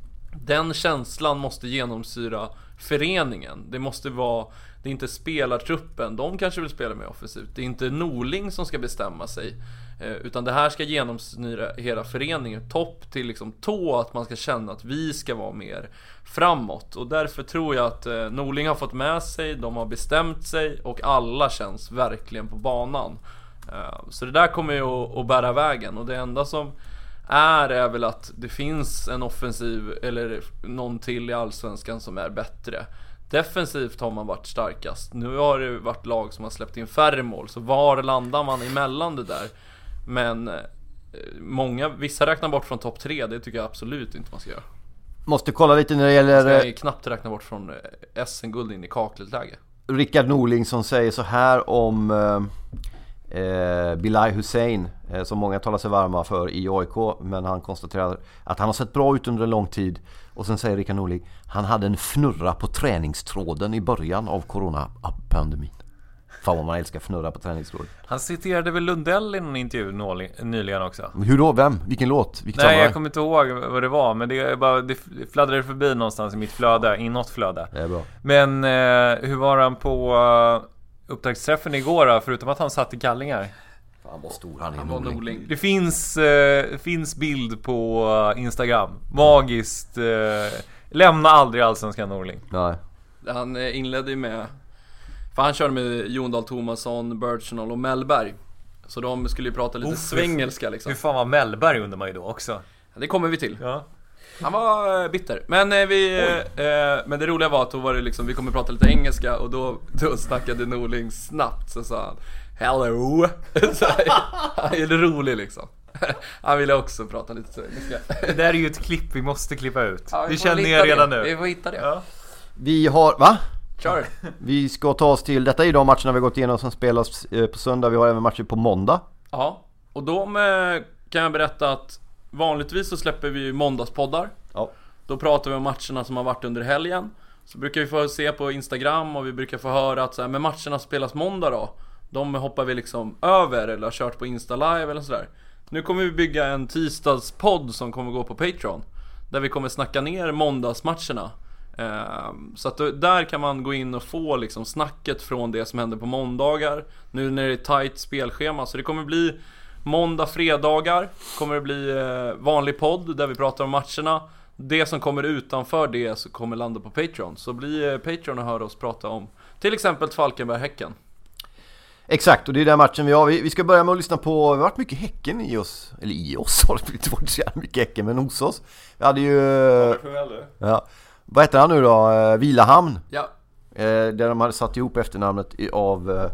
den känslan måste genomsyra föreningen. Det måste vara, det är inte spelartruppen, de kanske vill spela mer offensivt. Det är inte Norling som ska bestämma sig, eh, utan det här ska genomsyra hela föreningen, topp till liksom tå, att man ska känna att vi ska vara mer framåt. Och därför tror jag att eh, Norling har fått med sig, de har bestämt sig och alla känns verkligen på banan. Eh, så det där kommer ju att, att bära vägen, och det enda som är är väl att det finns en offensiv eller någon till i Allsvenskan som är bättre. Defensivt har man varit starkast. Nu har det varit lag som har släppt in färre mål, så var landar man emellan det där? Men eh, många, vissa räknar bort från topp tre, det tycker jag absolut inte man ska göra. Måste kolla lite när det gäller... Man ska knappt räkna bort från S M-guld in i kakligt läge. Rickard Norling som säger så här om eh, eh, Bilal Hussein, eh, som många talar sig varma för i A I K, men han konstaterar att han har sett bra ut under en lång tid. Och sen säger Rickard Norling, han hade en fnurra på träningstråden i början av coronapandemin. Fan vad man älskar fnurra på träningstråden. Han citerade väl Lundell i någon intervju nyligen också. Hur då? Vem? Vilken låt? Vilket Nej, sammanhang? jag kommer inte ihåg vad det var, men det, är bara, det fladdrade förbi någonstans i mitt flöde, i något flöde. Det är bra. Men eh, hur var han på uh, upptaktsträffen igår då, förutom att han satt i kallingar? Fan, Han var stor, han är han var Norling. Norling. Det finns, eh, finns bild på Instagram. Magiskt. Eh, lämna aldrig Allsvenskan Norling. Nej. Han inledde ju med, för han körde med Jon Dahl Tomasson, Birchnell och Mellberg. Så de skulle ju prata lite oh, svengelska liksom. Hur fan var Mellberg under mig då också? Ja, det kommer vi till. Ja. Han var bitter. Men eh, vi eh, men det roliga var att då var det liksom, vi kommer prata lite engelska. Och då, då snackade Norling snabbt. Så sa han hello. Så han är rolig liksom. Han ville också prata lite engelska. Det där är ju ett klipp vi måste klippa ut. Ja, vi känner er redan det. nu. Vi får hitta det. Ja. Vi har, va? Kör. Vi ska ta oss till, detta är de matcherna vi har gått igenom som spelas på söndag. Vi har även matcher på måndag. Ja, och de eh, kan jag berätta att vanligtvis så släpper vi måndagspoddar. Ja. Då pratar vi om matcherna som har varit under helgen. Så brukar vi få se på Instagram och vi brukar få höra att så här, men matcherna spelas måndag då. De hoppar vi liksom över eller har kört på Insta Live eller sådär. Nu kommer vi bygga en tisdagspodd som kommer gå på Patreon. Där vi kommer snacka ner måndagsmatcherna. Så att där kan man gå in och få liksom snacket från det som händer på måndagar. Nu när det är tajt spelschema. Så det kommer bli måndag, fredagar. Kommer det bli vanlig podd där vi pratar om matcherna. Det som kommer utanför det så kommer landa på Patreon. Så blir Patreon och hör oss prata om till exempel Falkenberg-Häcken. Exakt, och det är den matchen vi har. Vi, vi ska börja med att lyssna på, vi har varit mycket Häcken i oss. Eller i oss har det inte varit så mycket Häcken, men hos oss. Vi hade ju... Ja. Vad heter han nu då? Vilahamn. Ja. Där de hade satt ihop efternamnet av...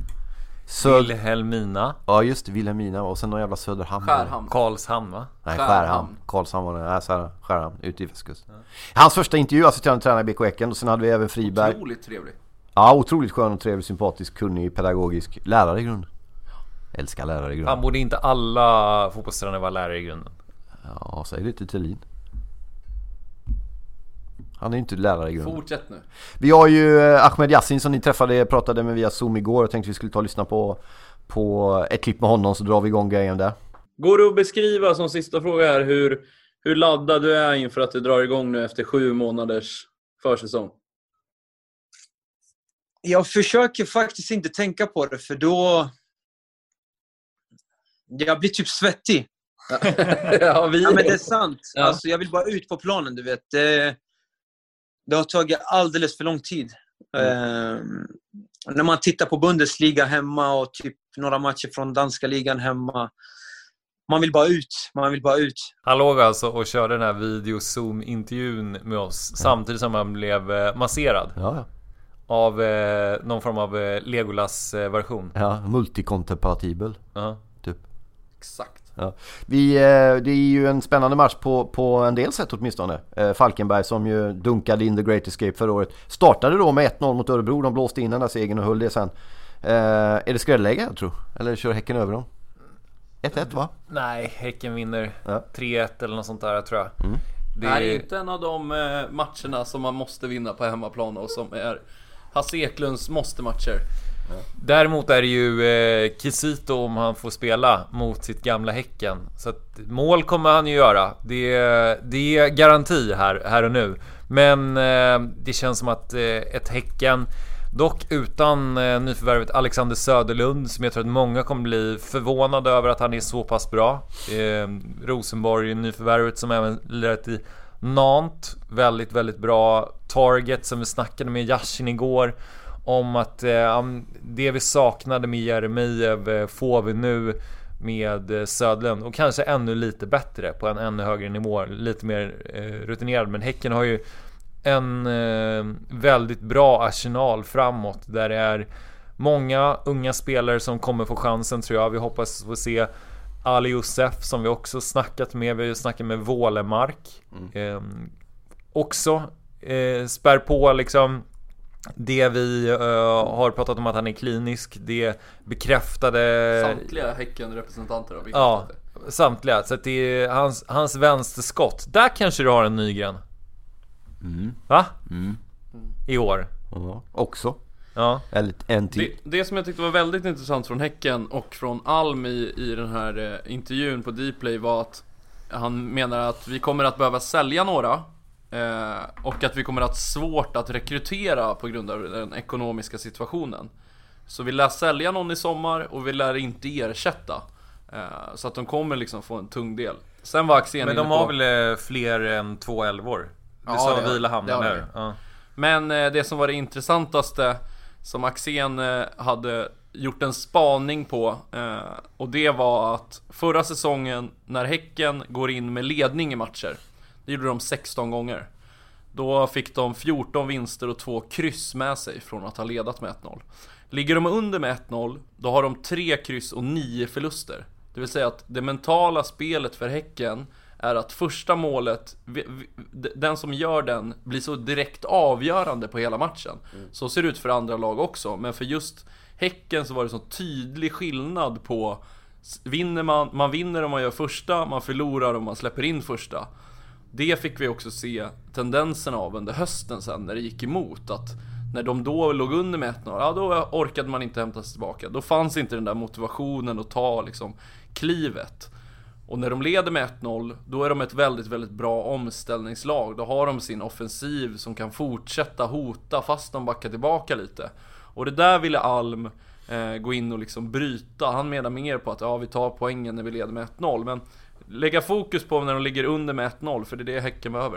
Söd... Wilhelmina. Ja just det, Wilhelmina. Och sen någon jävla Söderhamn. Skärhamn. Karlshamn va? Nej, Skärhamn. Karlshamn var det. Nej, så här, Skärhamn, ute i västkust. Ja. Hans första intervju, assisterande tränare i B K Häcken. Och sen hade vi även Friberg. Otroligt trevlig. Ja, otroligt skön och trevlig, sympatisk, kunnig, pedagogisk. Lärare i grunden. Älskar lärare i grunden. Han borde inte alla fotbollstränare vara lärare i grunden. Ja, säg det till Thelin. Han är inte lärare i grunden. Fortsätt nu. Vi har ju Ahmed Yassin som ni träffade, pratade med via Zoom igår. Jag tänkte vi skulle ta och lyssna på, på ett klipp med honom, så drar vi igång grejen där. Går det att beskriva som sista fråga här hur, hur laddad du är inför att det drar igång nu efter sju månaders försäsong? Jag försöker faktiskt inte tänka på det, för då jag blir typ svettig. ja, vi... ja, men det är sant. Ja. Alltså, jag vill bara ut på planen, du vet. Det, det har tagit alldeles för lång tid. Mm. Eh, när man tittar på Bundesliga hemma och typ några matcher från danska ligan hemma. Man vill bara ut. Man vill bara ut. Han låg alltså och körde den här video-zoom-intervjun med oss. Ja. Samtidigt som han blev eh, masserad. Ja. Av eh, någon form av eh, Legolas-version. Ja, multikompatibel. Ja. Typ. Exakt. Ja. Vi, eh, det är ju en spännande match på, på en del sätt åtminstone. Eh, Falkenberg som ju dunkade in The Great Escape förra året. Startade då med ett noll mot Örebro. De blåste in den där segern och höll det sen. Eh, är det skrällläge jag tror? Eller kör Häcken över dem? ett ett va? Nej, Häcken vinner ja. tre ett eller något sånt där tror jag. Mm. Det är inte en av de eh, matcherna som man måste vinna på hemmaplan och som är Hasse Eklunds måste-matcher. Ja. Däremot är det ju eh, Kisito om han får spela mot sitt gamla Häcken. Så att mål kommer han ju göra. Det är, det är garanti här, här och nu. Men eh, det känns som att eh, ett Häcken, dock utan eh, nyförvärvet Alexander Söderlund, som jag tror att många kommer bli förvånade över att han är så pass bra. Eh, Rosenborg, nyförvärvet som även lirat i Nantes, väldigt, väldigt bra. Target som vi snackade med Yashin igår om att eh, det vi saknade med Jeremejeff eh, får vi nu med eh, Söderlund, och kanske ännu lite bättre på en ännu högre nivå, lite mer eh, rutinerad. Men Häcken har ju en eh, väldigt bra arsenal framåt där det är många unga spelare som kommer få chansen, tror jag. Vi hoppas få se Ali Youssef som vi också snackat med. Vi har snackat med Wålemark mm. eh, också eh, spär på liksom det vi uh, har pratat om att han är klinisk. Det bekräftade samtliga Häcken-representanter har ja, det. Samtliga. Så att det är hans, hans vänsterskott. Där kanske du har en Nygren. Mm. Va? Mm. I år. Ja, också. Ja. Eller en till. Det, det som jag tyckte var väldigt intressant från Häcken och från Alm i, i den här eh, intervjun på Dplay var att han menar att vi kommer att behöva sälja några eh, och att vi kommer att ha svårt att rekrytera på grund av den ekonomiska situationen. Så vi lär sälja någon i sommar och vi lär inte ersätta. Så att de kommer liksom få en tung del. Sen var Axén Men de inne har på... väl fler än två elvor? Du Ja, sa det- Vila hamnar det har nu. vi. Ja. Men det som var det intressantaste som Axén hade gjort en spaning på, och det var att förra säsongen när Häcken går in med ledning i matcher, det gjorde de sexton gånger. Då fick de fjorton vinster och två kryss med sig från att ha ledat med ett noll. Ligger de under med ett noll, då har de tre kryss och nio förluster. Det vill säga att det mentala spelet för Häcken är att första målet, den som gör den, blir så direkt avgörande på hela matchen. Mm. Så ser det ut för andra lag också. Men för just Häcken så var det så tydlig skillnad på, vinner man, man vinner om man gör första, man förlorar om man släpper in första. Det fick vi också se tendenserna av under hösten sen när det gick emot. Att när de då låg under med ett noll, ja, då orkade man inte hämta sig tillbaka. Då fanns inte den där motivationen att ta liksom klivet. Och när de leder med ett noll, då är de ett väldigt, väldigt bra omställningslag. Då har de sin offensiv som kan fortsätta hota fast de backar tillbaka lite. Och det där ville Alm eh, gå in och liksom bryta. Han menar mer på att ja, vi tar poängen när vi leder med ett noll. Men lägga fokus på när de ligger under med ett noll, för det är det Häcken behöver.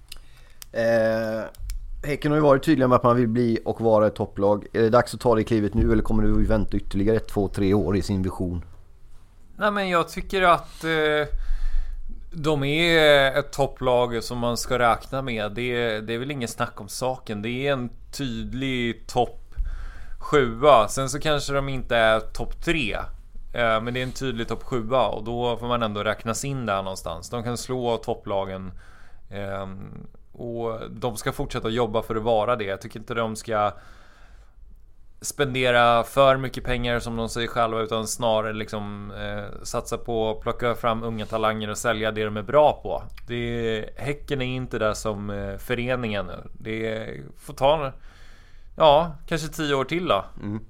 Eh, Häcken har ju varit tydliga med att man vill bli och vara ett topplag. Är det dags att ta det klivet nu, eller kommer du vänta ytterligare ett, två, tre år i sin vision? Nej, men jag tycker att eh, de är ett topplag som man ska räkna med. Det, det är väl ingen snack om saken. Det är en tydlig topp sjua. Sen så kanske de inte är topp tre. Eh, men det är en tydlig topp sjua. Och då får man ändå räknas in där någonstans. De kan slå topplagen. Eh, och de ska fortsätta jobba för att vara det. Jag tycker inte de ska spendera för mycket pengar som de säger själva, utan snarare liksom eh, satsa på att plocka fram unga talanger och sälja det de är bra på. Det, Häcken är inte där som eh, föreningen nu. Det får ta ja, kanske tio år till då. Mm.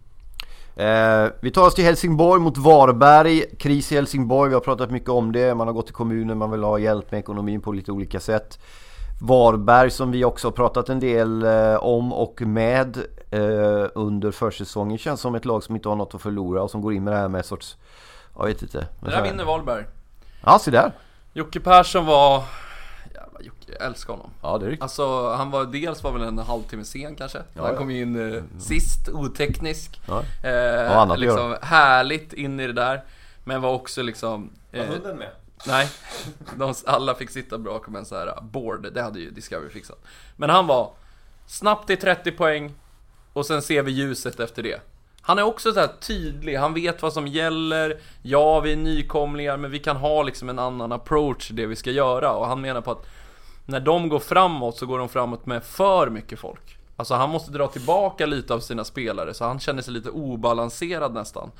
Eh, vi tar oss till Helsingborg mot Varberg. Kris i Helsingborg, vi har pratat mycket om det. Man har gått till kommunen, man vill ha hjälp med ekonomin på lite olika sätt. Varberg som vi också har pratat en del eh, om och med eh, under försäsongen, känns som ett lag som inte har något att förlora och som går in med det här med sorts, jag vet inte. Det där vinner Varberg. Ja, se där. Jocke Persson var, jävla Jocke, jag älskar honom. Ja, det är riktigt. Alltså han var dels var väl en halvtimme sen kanske. Ja, han ja. kom in eh, sist, oteknisk. Ja. Eh, annat liksom härligt in i det där. Men var också liksom Var eh, hunden med? Nej, de, alla fick sitta bra med en så här board. Det hade ju Discovery fixat. Men han var snabbt i trettio poäng. Och sen ser vi ljuset efter det. Han är också så här tydlig. Han vet vad som gäller. Ja, vi är nykomlingar, men vi kan ha liksom en annan approach till det vi ska göra. Och han menar på att när de går framåt så går de framåt med för mycket folk. Alltså han måste dra tillbaka lite av sina spelare. Så han känner sig lite obalanserad nästan.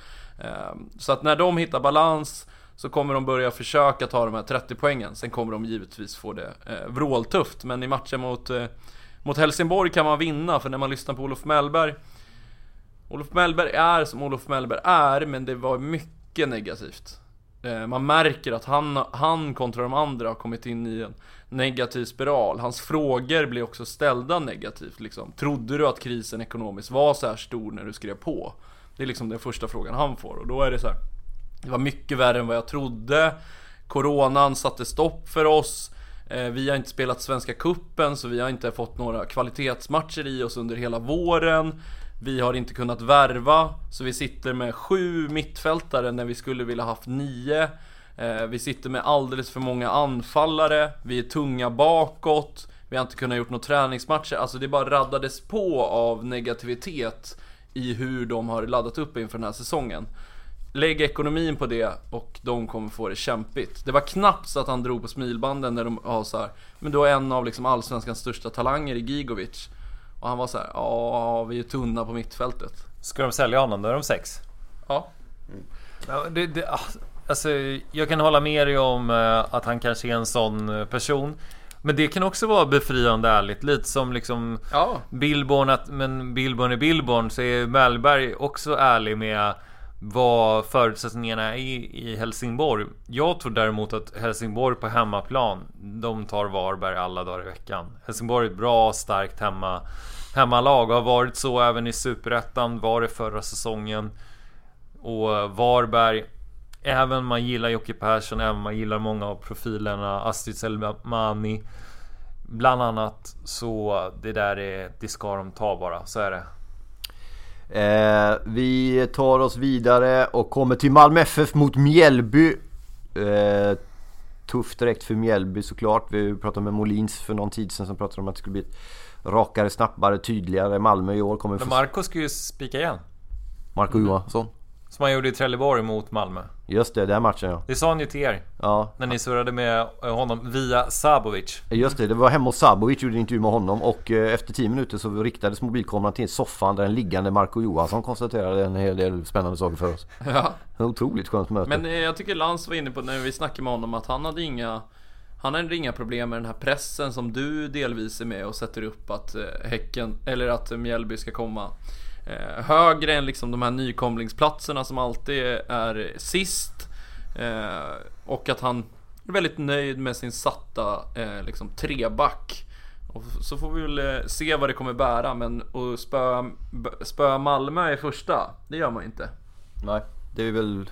Så att när de hittar balans så kommer de börja försöka ta de här trettio poängen. Sen kommer de givetvis få det eh, vråltufft. Men i matchen mot, eh, mot Helsingborg kan man vinna. För när man lyssnar på Olof Mellberg, Olof Mellberg är som Olof Mellberg är, men det var mycket negativt. eh, Man märker att han, han kontra de andra har kommit in i en negativ spiral. Hans frågor blir också ställda negativt liksom. Trodde du att krisen ekonomiskt var så här stor när du skrev på? Det är liksom den första frågan han får. Och då är det så här: det var mycket värre än vad jag trodde. Coronan satte stopp för oss. eh, Vi har inte spelat Svenska Cupen, så vi har inte fått några kvalitetsmatcher i oss under hela våren. Vi har inte kunnat värva, så vi sitter med sju mittfältare när vi skulle vilja haft nio. eh, Vi sitter med alldeles för många anfallare. Vi är tunga bakåt. Vi har inte kunnat gjort några träningsmatcher. Alltså det bara raddades på av negativitet i hur de har laddat upp inför den här säsongen. Lägg ekonomin på det och de kommer få det kämpigt. Det var knappt så att han drog på smilbanden när de har så här: men då är en av liksom allsvenskans största talanger i Gigovic. Och han var så här: ja, vi är tunna på mittfältet. Ska de sälja honom? Då är de sex. Ja. Mm. Ja, det, det, alltså, jag kan hålla med dig om uh, att han kanske är en sån person. Men det kan också vara befriande ärligt. Lite som liksom ja. Billborn, att, men Billborn är Billborn, så är Mellberg också ärlig med vad förutsättningarna är i, i Helsingborg. Jag tror däremot att Helsingborg på hemmaplan, de tar Varberg alla dagar i veckan. Helsingborg är ett bra, starkt hemma hemmalag och har varit så även i Superettan, var det förra säsongen. Och Varberg, även man gillar Jocke Persson, även man gillar många av profilerna, Astrid Selmani bland annat, så det där är, det ska de ta bara, så är det. Eh, vi tar oss vidare och kommer till Malmö F F mot Mjällby. Eh, tufft direkt för Mjällby såklart. Vi pratade med Molins för någon tid sedan som pratade om att det skulle bli ett rakare, snabbare, tydligare Malmö i år. Kommer Men Marco ska ju spika igen. Marco Johansson. Som han gjorde i Trelleborg mot Malmö. Just det, den matchen ja. Det sa han ju till er. Ja. När ni surrade med honom via Sabovic. Just det, det var hemma hos Sabovic, gjorde en intervju med honom. Och eh, efter tio minuter så riktades mobilkameran till soffan där en liggande Marco Johansson konstaterade en hel del spännande saker för oss. Ja. Otroligt skönt möte. Men eh, jag tycker Lans var inne på när vi snackade med honom att han hade inga Han hade inga problem med den här pressen som du delvis är med och sätter upp att eh, Häcken, eller att Mjällby ska komma eh, högre än liksom de här nykomlingsplatserna som alltid är sist, eh, och att han är väldigt nöjd med sin satta eh, liksom treback. Och så får vi väl eh, se vad det kommer bära, men att spöa, spöa Malmö i första, det gör man inte. Nej, det är väl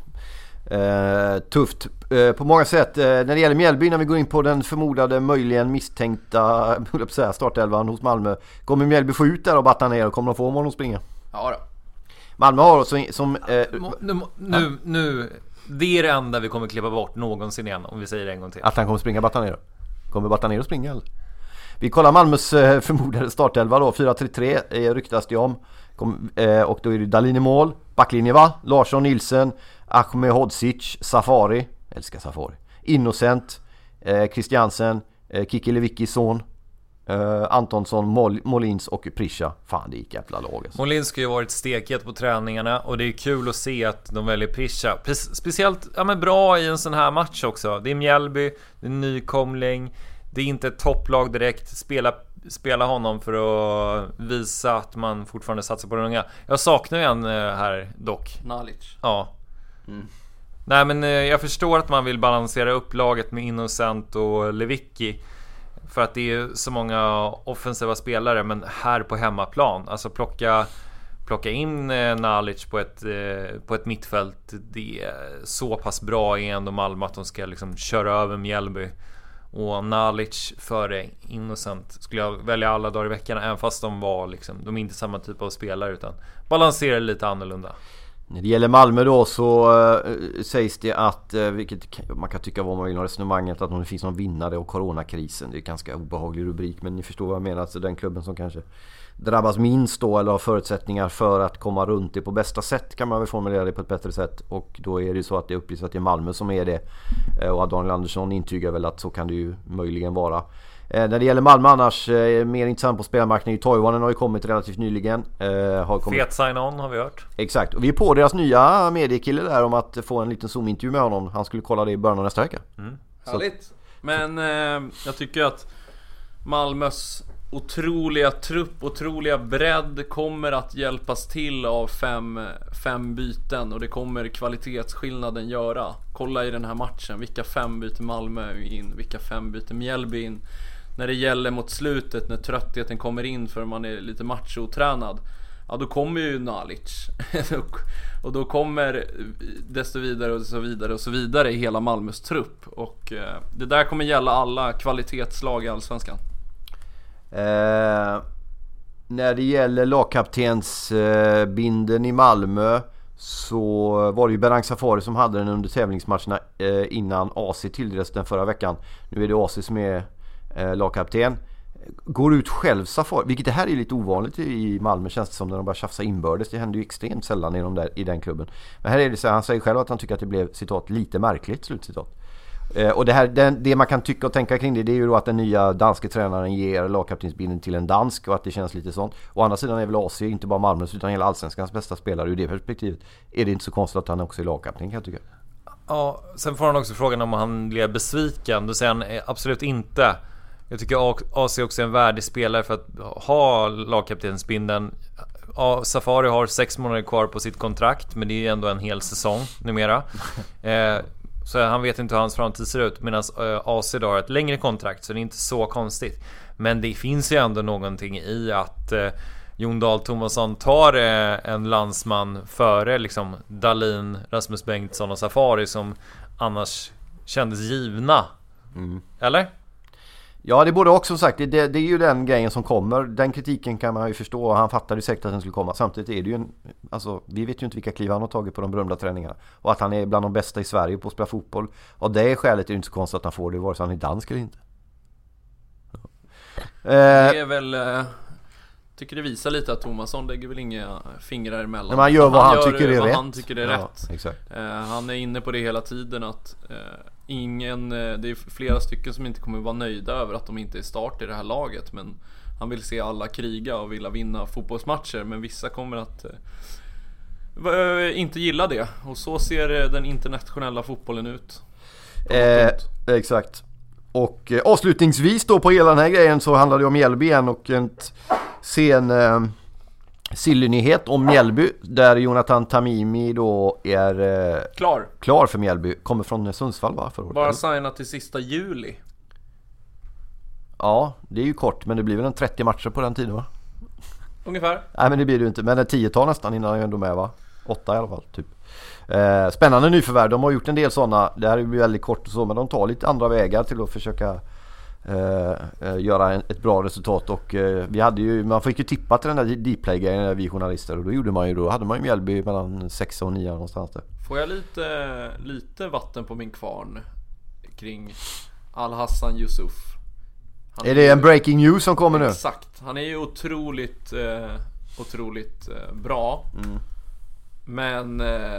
Eh, tufft eh, på många sätt. eh, När det gäller Mjällby, när vi går in på den förmodade möjligen misstänkta startelvan hos Malmö, kommer Mjällby få ut där och batta ner och kommer de få honom att springa? Ja då. Malmö har som, som eh, nu, nu, nu det är det enda vi kommer klippa bort någonsin igen, om vi säger det en gång till. Att han kommer springa batta ner. Kommer batta ner och springa eller? Vi kollar Malmös eh, förmodade startelva då. fyra tre tre eh, ryktas det om. Kom, eh, och då är det Dahlin i mål. Backlinje va? Larsson, Nilsen, Ahmed Hodzic, Safari, älskar Safari, Innocent, eh, Christiansen, eh, Kiki Lewicki son, eh, Antonsson, Mol- Molins och Prisha. Fan, det gick jävla lag alltså. Molins ska ju varit stekhet på träningarna och det är kul att se att de väljer Prisha. Pre- speciellt ja, men bra i en sån här match också. Det är Mjällby, det är nykomling, det är inte ett topplag direkt. Spela Spela honom för att visa att man fortfarande satsar på den unga. Jag saknar ju en här dock. Nalic. Ja. Mm. Nej men jag förstår att man vill balansera upp laget med Innocent och Lewicki, för att det är så många offensiva spelare, men här på hemmaplan, alltså plocka plocka in Nalic på ett på ett mittfält, det är så pass bra i ändå Malmö att de ska liksom köra över Mjällby. Och Nalic före Innocent skulle jag välja alla dagar i veckan, även fast de var liksom, de är inte samma typ av spelare utan balanserar lite annorlunda. När det gäller Malmö då så uh, sägs det att, uh, vilket man kan tycka vad man vill om resonemanget, att om det finns någon vinnare av coronakrisen. Det är en ganska obehaglig rubrik, men ni förstår vad jag menar. Alltså den klubben som kanske drabbas minst då, eller har förutsättningar för att komma runt det på bästa sätt, kan man väl formulera det på ett bättre sätt. Och då är det så att det uppges att det är Malmö som är det, uh, och Daniel Andersson intygar väl att så kan det ju möjligen vara. Eh, när det gäller Malmö annars, eh, mer intressant på spelarmarknaden, Toivonen har ju kommit relativt nyligen. Eh, har kommit... Fet sign-on har vi hört. Exakt, och vi är på deras nya mediekille där om att få en liten Zoom-intervju med honom. Han skulle kolla det i början av nästa vecka. Mm. Härligt. Men eh, jag tycker att Malmös otroliga trupp, otroliga bredd kommer att hjälpas till av fem, fem byten, och det kommer kvalitetsskillnaden göra. Kolla i den här matchen, vilka fem byter Malmö in, vilka fem byter Mjällby in. När det gäller mot slutet, när tröttheten kommer in för man är lite machotränad, ja då kommer ju Nalic och då kommer desto vidare och så vidare och så vidare i hela Malmös trupp. Och eh, det där kommer gälla alla kvalitetslag i Allsvenskan. Eh, när det gäller lagkaptens eh, binden i Malmö, så var det ju Berang Safari som hade den under tävlingsmatcherna eh, innan A C tilldelades den förra veckan. Nu är det A C som är eh, lagkapten. Går ut själv Safari, vilket det här är lite ovanligt i Malmö, känns det som, när de bara tjafsar inbördes. Det händer ju extremt sällan i, de där, i den klubben. Men här är det så, han säger själv att han tycker att det blev, citat, lite märkligt, slutcitat. Eh, och det, här, den, det man kan tycka och tänka kring det, det är ju då att den nya danske tränaren ger lagkaptensbilden till en dansk, och att det känns lite sånt. Å andra sidan är väl A C inte bara Malmös utan hela Allsvenskans bästa spelare. Ur det perspektivet är det inte så konstigt att han också är lagkapten, kan jag tycka. Ja, sen får han också frågan om han blev besviken. Då säger han absolut inte. Jag tycker A C också är en värdig spelare för att ha lagkaptensbindeln. Ja, Safari har sex månader kvar på sitt kontrakt, men det är ändå en hel säsong numera. eh, Så han vet inte hur hans framtid ser ut, medan A C då har ett längre kontrakt, så det är inte så konstigt. Men det finns ju ändå någonting i att eh, Jon Dahl Tomasson tar eh, en landsman före liksom Dahlin, Rasmus Bengtsson och Safari som annars kändes givna. Mm. Eller? Ja, det borde också sagt, det, det är ju den grejen som kommer. Den kritiken kan man ju förstå. Han fattade ju säkert att den skulle komma. Samtidigt är det ju en, alltså, vi vet ju inte vilka kliv han har tagit på de berömda träningarna. Och att han är bland de bästa i Sverige på att spela fotboll. Och det är skälet är ju inte så konstigt att han får det, vare sig han är dansk eller inte. Ja. Det är väl... Eh... tycker det visar lite att Tomasson lägger väl inga fingrar emellan. Men man gör vad han, han gör tycker är vad rätt. Han tycker är ja, rätt. Exakt. Uh, han är inne på det hela tiden att uh, ingen, uh, det är flera stycken som inte kommer vara nöjda över att de inte är start i det här laget, men han vill se alla kriga och vilja vinna fotbollsmatcher, men vissa kommer att uh, inte gilla det, och så ser uh, den internationella fotbollen ut. Eh, exakt. Och eh, avslutningsvis då på hela den här grejen så handlar det om Mjällby igen, och en sen eh, sillynyhet om Mjällby där Jonathan Tamimi då är eh, klar. klar för Mjällby. Kommer från Sundsvall, va? För Bara signat till sista juli. Ja, det är ju kort, men det blir väl en trettio matcher på den tiden, va? Ungefär. Nej, men det blir det ju inte. Men en tiotal nästan innan han är ändå med, va? Åtta i alla fall, typ. Eh, spännande nyförvärv. De har gjort en del sådana. Det här blir väldigt kort och så, men de tar lite andra vägar till att försöka eh, eh, göra en, ett bra resultat. Och eh, vi hade ju, man fick ju tippa till den där Dplay-grejen, vi journalister, och då gjorde man ju, då hade man ju Mjällby mellan sex och nio någonstans där. Får jag lite, lite vatten på min kvarn kring Al-Hassan Yusuf? Han är det är en breaking news som kommer nu? Exakt. Han är ju otroligt eh, otroligt eh, bra. Mm. Men eh,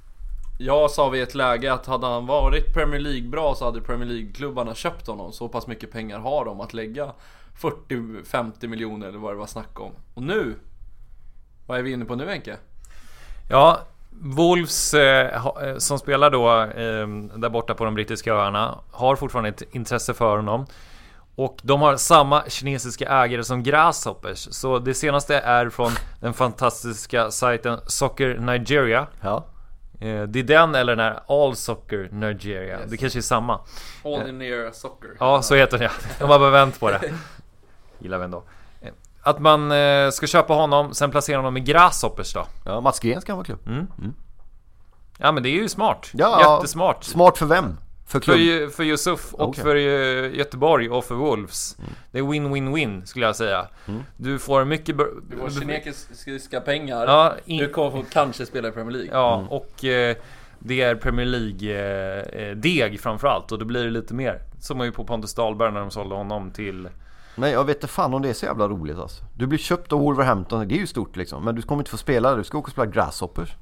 jag sa vid ett läge att hade han varit Premier League bra så hade Premier League-klubbarna köpt honom. Så pass mycket pengar har de att lägga fyrtio till femtio miljoner eller vad det var snack om. Och nu, vad är vi inne på nu, Henke? Ja, Wolves eh, som spelar då eh, där borta på de brittiska öarna har fortfarande ett intresse för honom. Och de har samma kinesiska ägare som Grasshoppers. Så det senaste är från den fantastiska sajten Soccer Nigeria. Ja. eh, Det är den eller den här All Soccer Nigeria. Yes. Det kanske är samma. All in near soccer. Ja, så heter det. De har bara vänt på det. Gillar vi ändå. Att man eh, ska köpa honom, sen placera honom i Grasshoppers då. Ja, Mats Green ska vara klubb. Mm. Mm. Ja, men det är ju smart. Ja, jättesmart. Smart för vem? För, för, för Yusuf och okay. för Göteborg och för Wolves. Mm. Det är win-win-win skulle jag säga. Mm. Du får mycket b- Du får kinesiska pengar. Ja, in- du kommer få kanske spela i Premier League. Ja, mm. och eh, det är Premier League-deg eh, framförallt. Och då blir det lite mer. Som man ju på Pontus Dahlberg när de sålde honom till... Nej, jag vet inte fan om det är så jävla roligt alltså. Du blir köpt av Wolverhampton, det är ju stort liksom. Men du kommer inte få spela, du ska åka och spela Grasshoppers.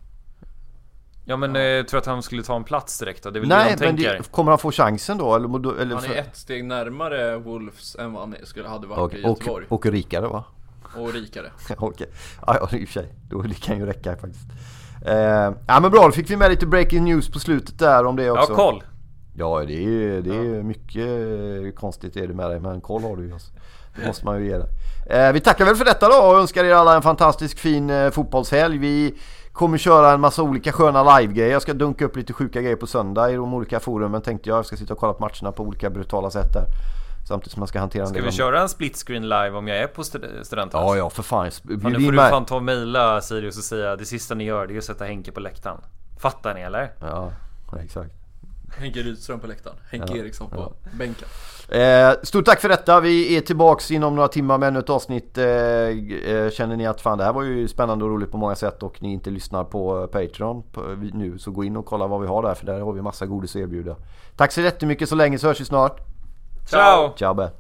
Ja, men jag eh, tror att han skulle ta en plats direkt då. Det är väl Nej, det de men tänker. Det, kommer han få chansen då? Eller, eller han är ett steg närmare Wolves än vad han skulle hade varit okay. i Göteborg. Och, och rikare, va? Och rikare. Okej, okay. Ja, ja, i och för sig. Då det kan ju räcka faktiskt. eh, Ja, men bra, då fick vi med lite breaking news på slutet där om det också. Ja, koll. Ja, det är ju det är ja. mycket konstigt är det med dig, men koll har du ju alltså. Det måste man ju ge det. Eh, vi tackar väl för detta då och önskar er alla en fantastisk fin eh, fotbollshelg. Vi kommer köra en massa olika sköna live-grejer. Jag ska dunka upp lite sjuka grejer på söndag i de olika forumen, tänkte jag. Jag ska sitta och kolla på matcherna på olika brutala sätt där. Samtidigt som man ska hantera en Ska del vi om... köra en split screen live om jag är på st- studenten? Ja, ja, för fan. fan nu får du fan ta och mejla Sirius och säga det sista ni gör det är att sätta Henke på läktaren. Fattar ni eller? Ja, exakt. Henke Rydström på läktaren, Henke ja, Eriksson på ja. bänken. Eh, stort tack för detta. Vi är tillbaks inom några timmar med ett avsnitt. eh, eh, Känner ni att fan det här var ju spännande och roligt på många sätt och ni inte lyssnar på Patreon på, nu, så gå in och kolla vad vi har där, för där har vi massa godis att erbjuda. Tack så jättemycket, så länge, så hörs vi snart. Ciao! Ciao be.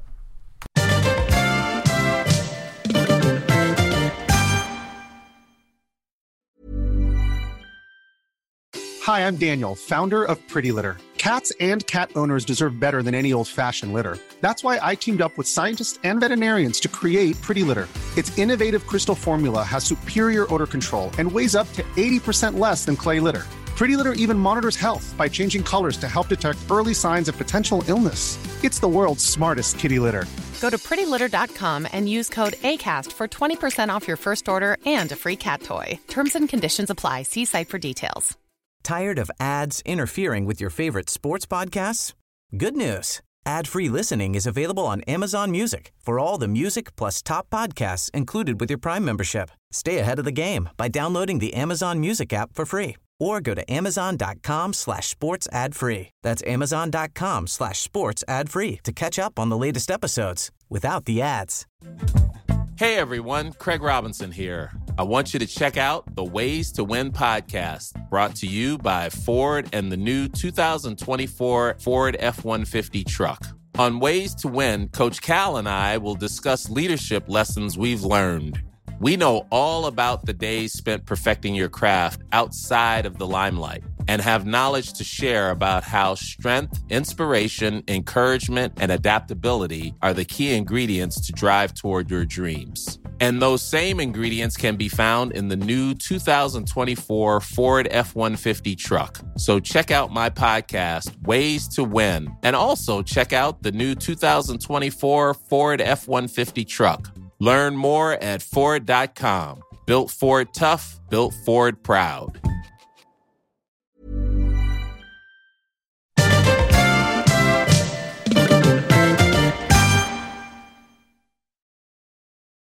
Hi, I'm Daniel, founder of Pretty Litter. Cats and cat owners deserve better than any old-fashioned litter. That's why I teamed up with scientists and veterinarians to create Pretty Litter. Its innovative crystal formula has superior odor control and weighs up to eighty percent less than clay litter. Pretty Litter even monitors health by changing colors to help detect early signs of potential illness. It's the world's smartest kitty litter. Go to pretty litter dot com and use code ACAST for twenty percent off your first order and a free cat toy. Terms and conditions apply. See site for details. Tired of ads interfering with your favorite sports podcasts? Good news. Ad-free listening is available on Amazon Music for all the music plus top podcasts included with your Prime membership. Stay ahead of the game by downloading the Amazon Music app for free or go to amazon.com slash sports ad free. That's amazon.com slash sports ad free to catch up on the latest episodes without the ads. Hey everyone, Craig Robinson here. I want you to check out the Ways to Win podcast, brought to you by Ford and the new two thousand twenty-four Ford F one fifty truck. On Ways to Win, Coach Cal and I will discuss leadership lessons we've learned. We know all about the days spent perfecting your craft outside of the limelight and have knowledge to share about how strength, inspiration, encouragement, and adaptability are the key ingredients to drive toward your dreams. And those same ingredients can be found in the new two thousand twenty-four Ford F one fifty truck. So check out my podcast, Ways to Win, and also check out the new two thousand twenty-four Ford F one fifty truck. Learn more at Ford dot com. Built Ford tough, built Ford proud.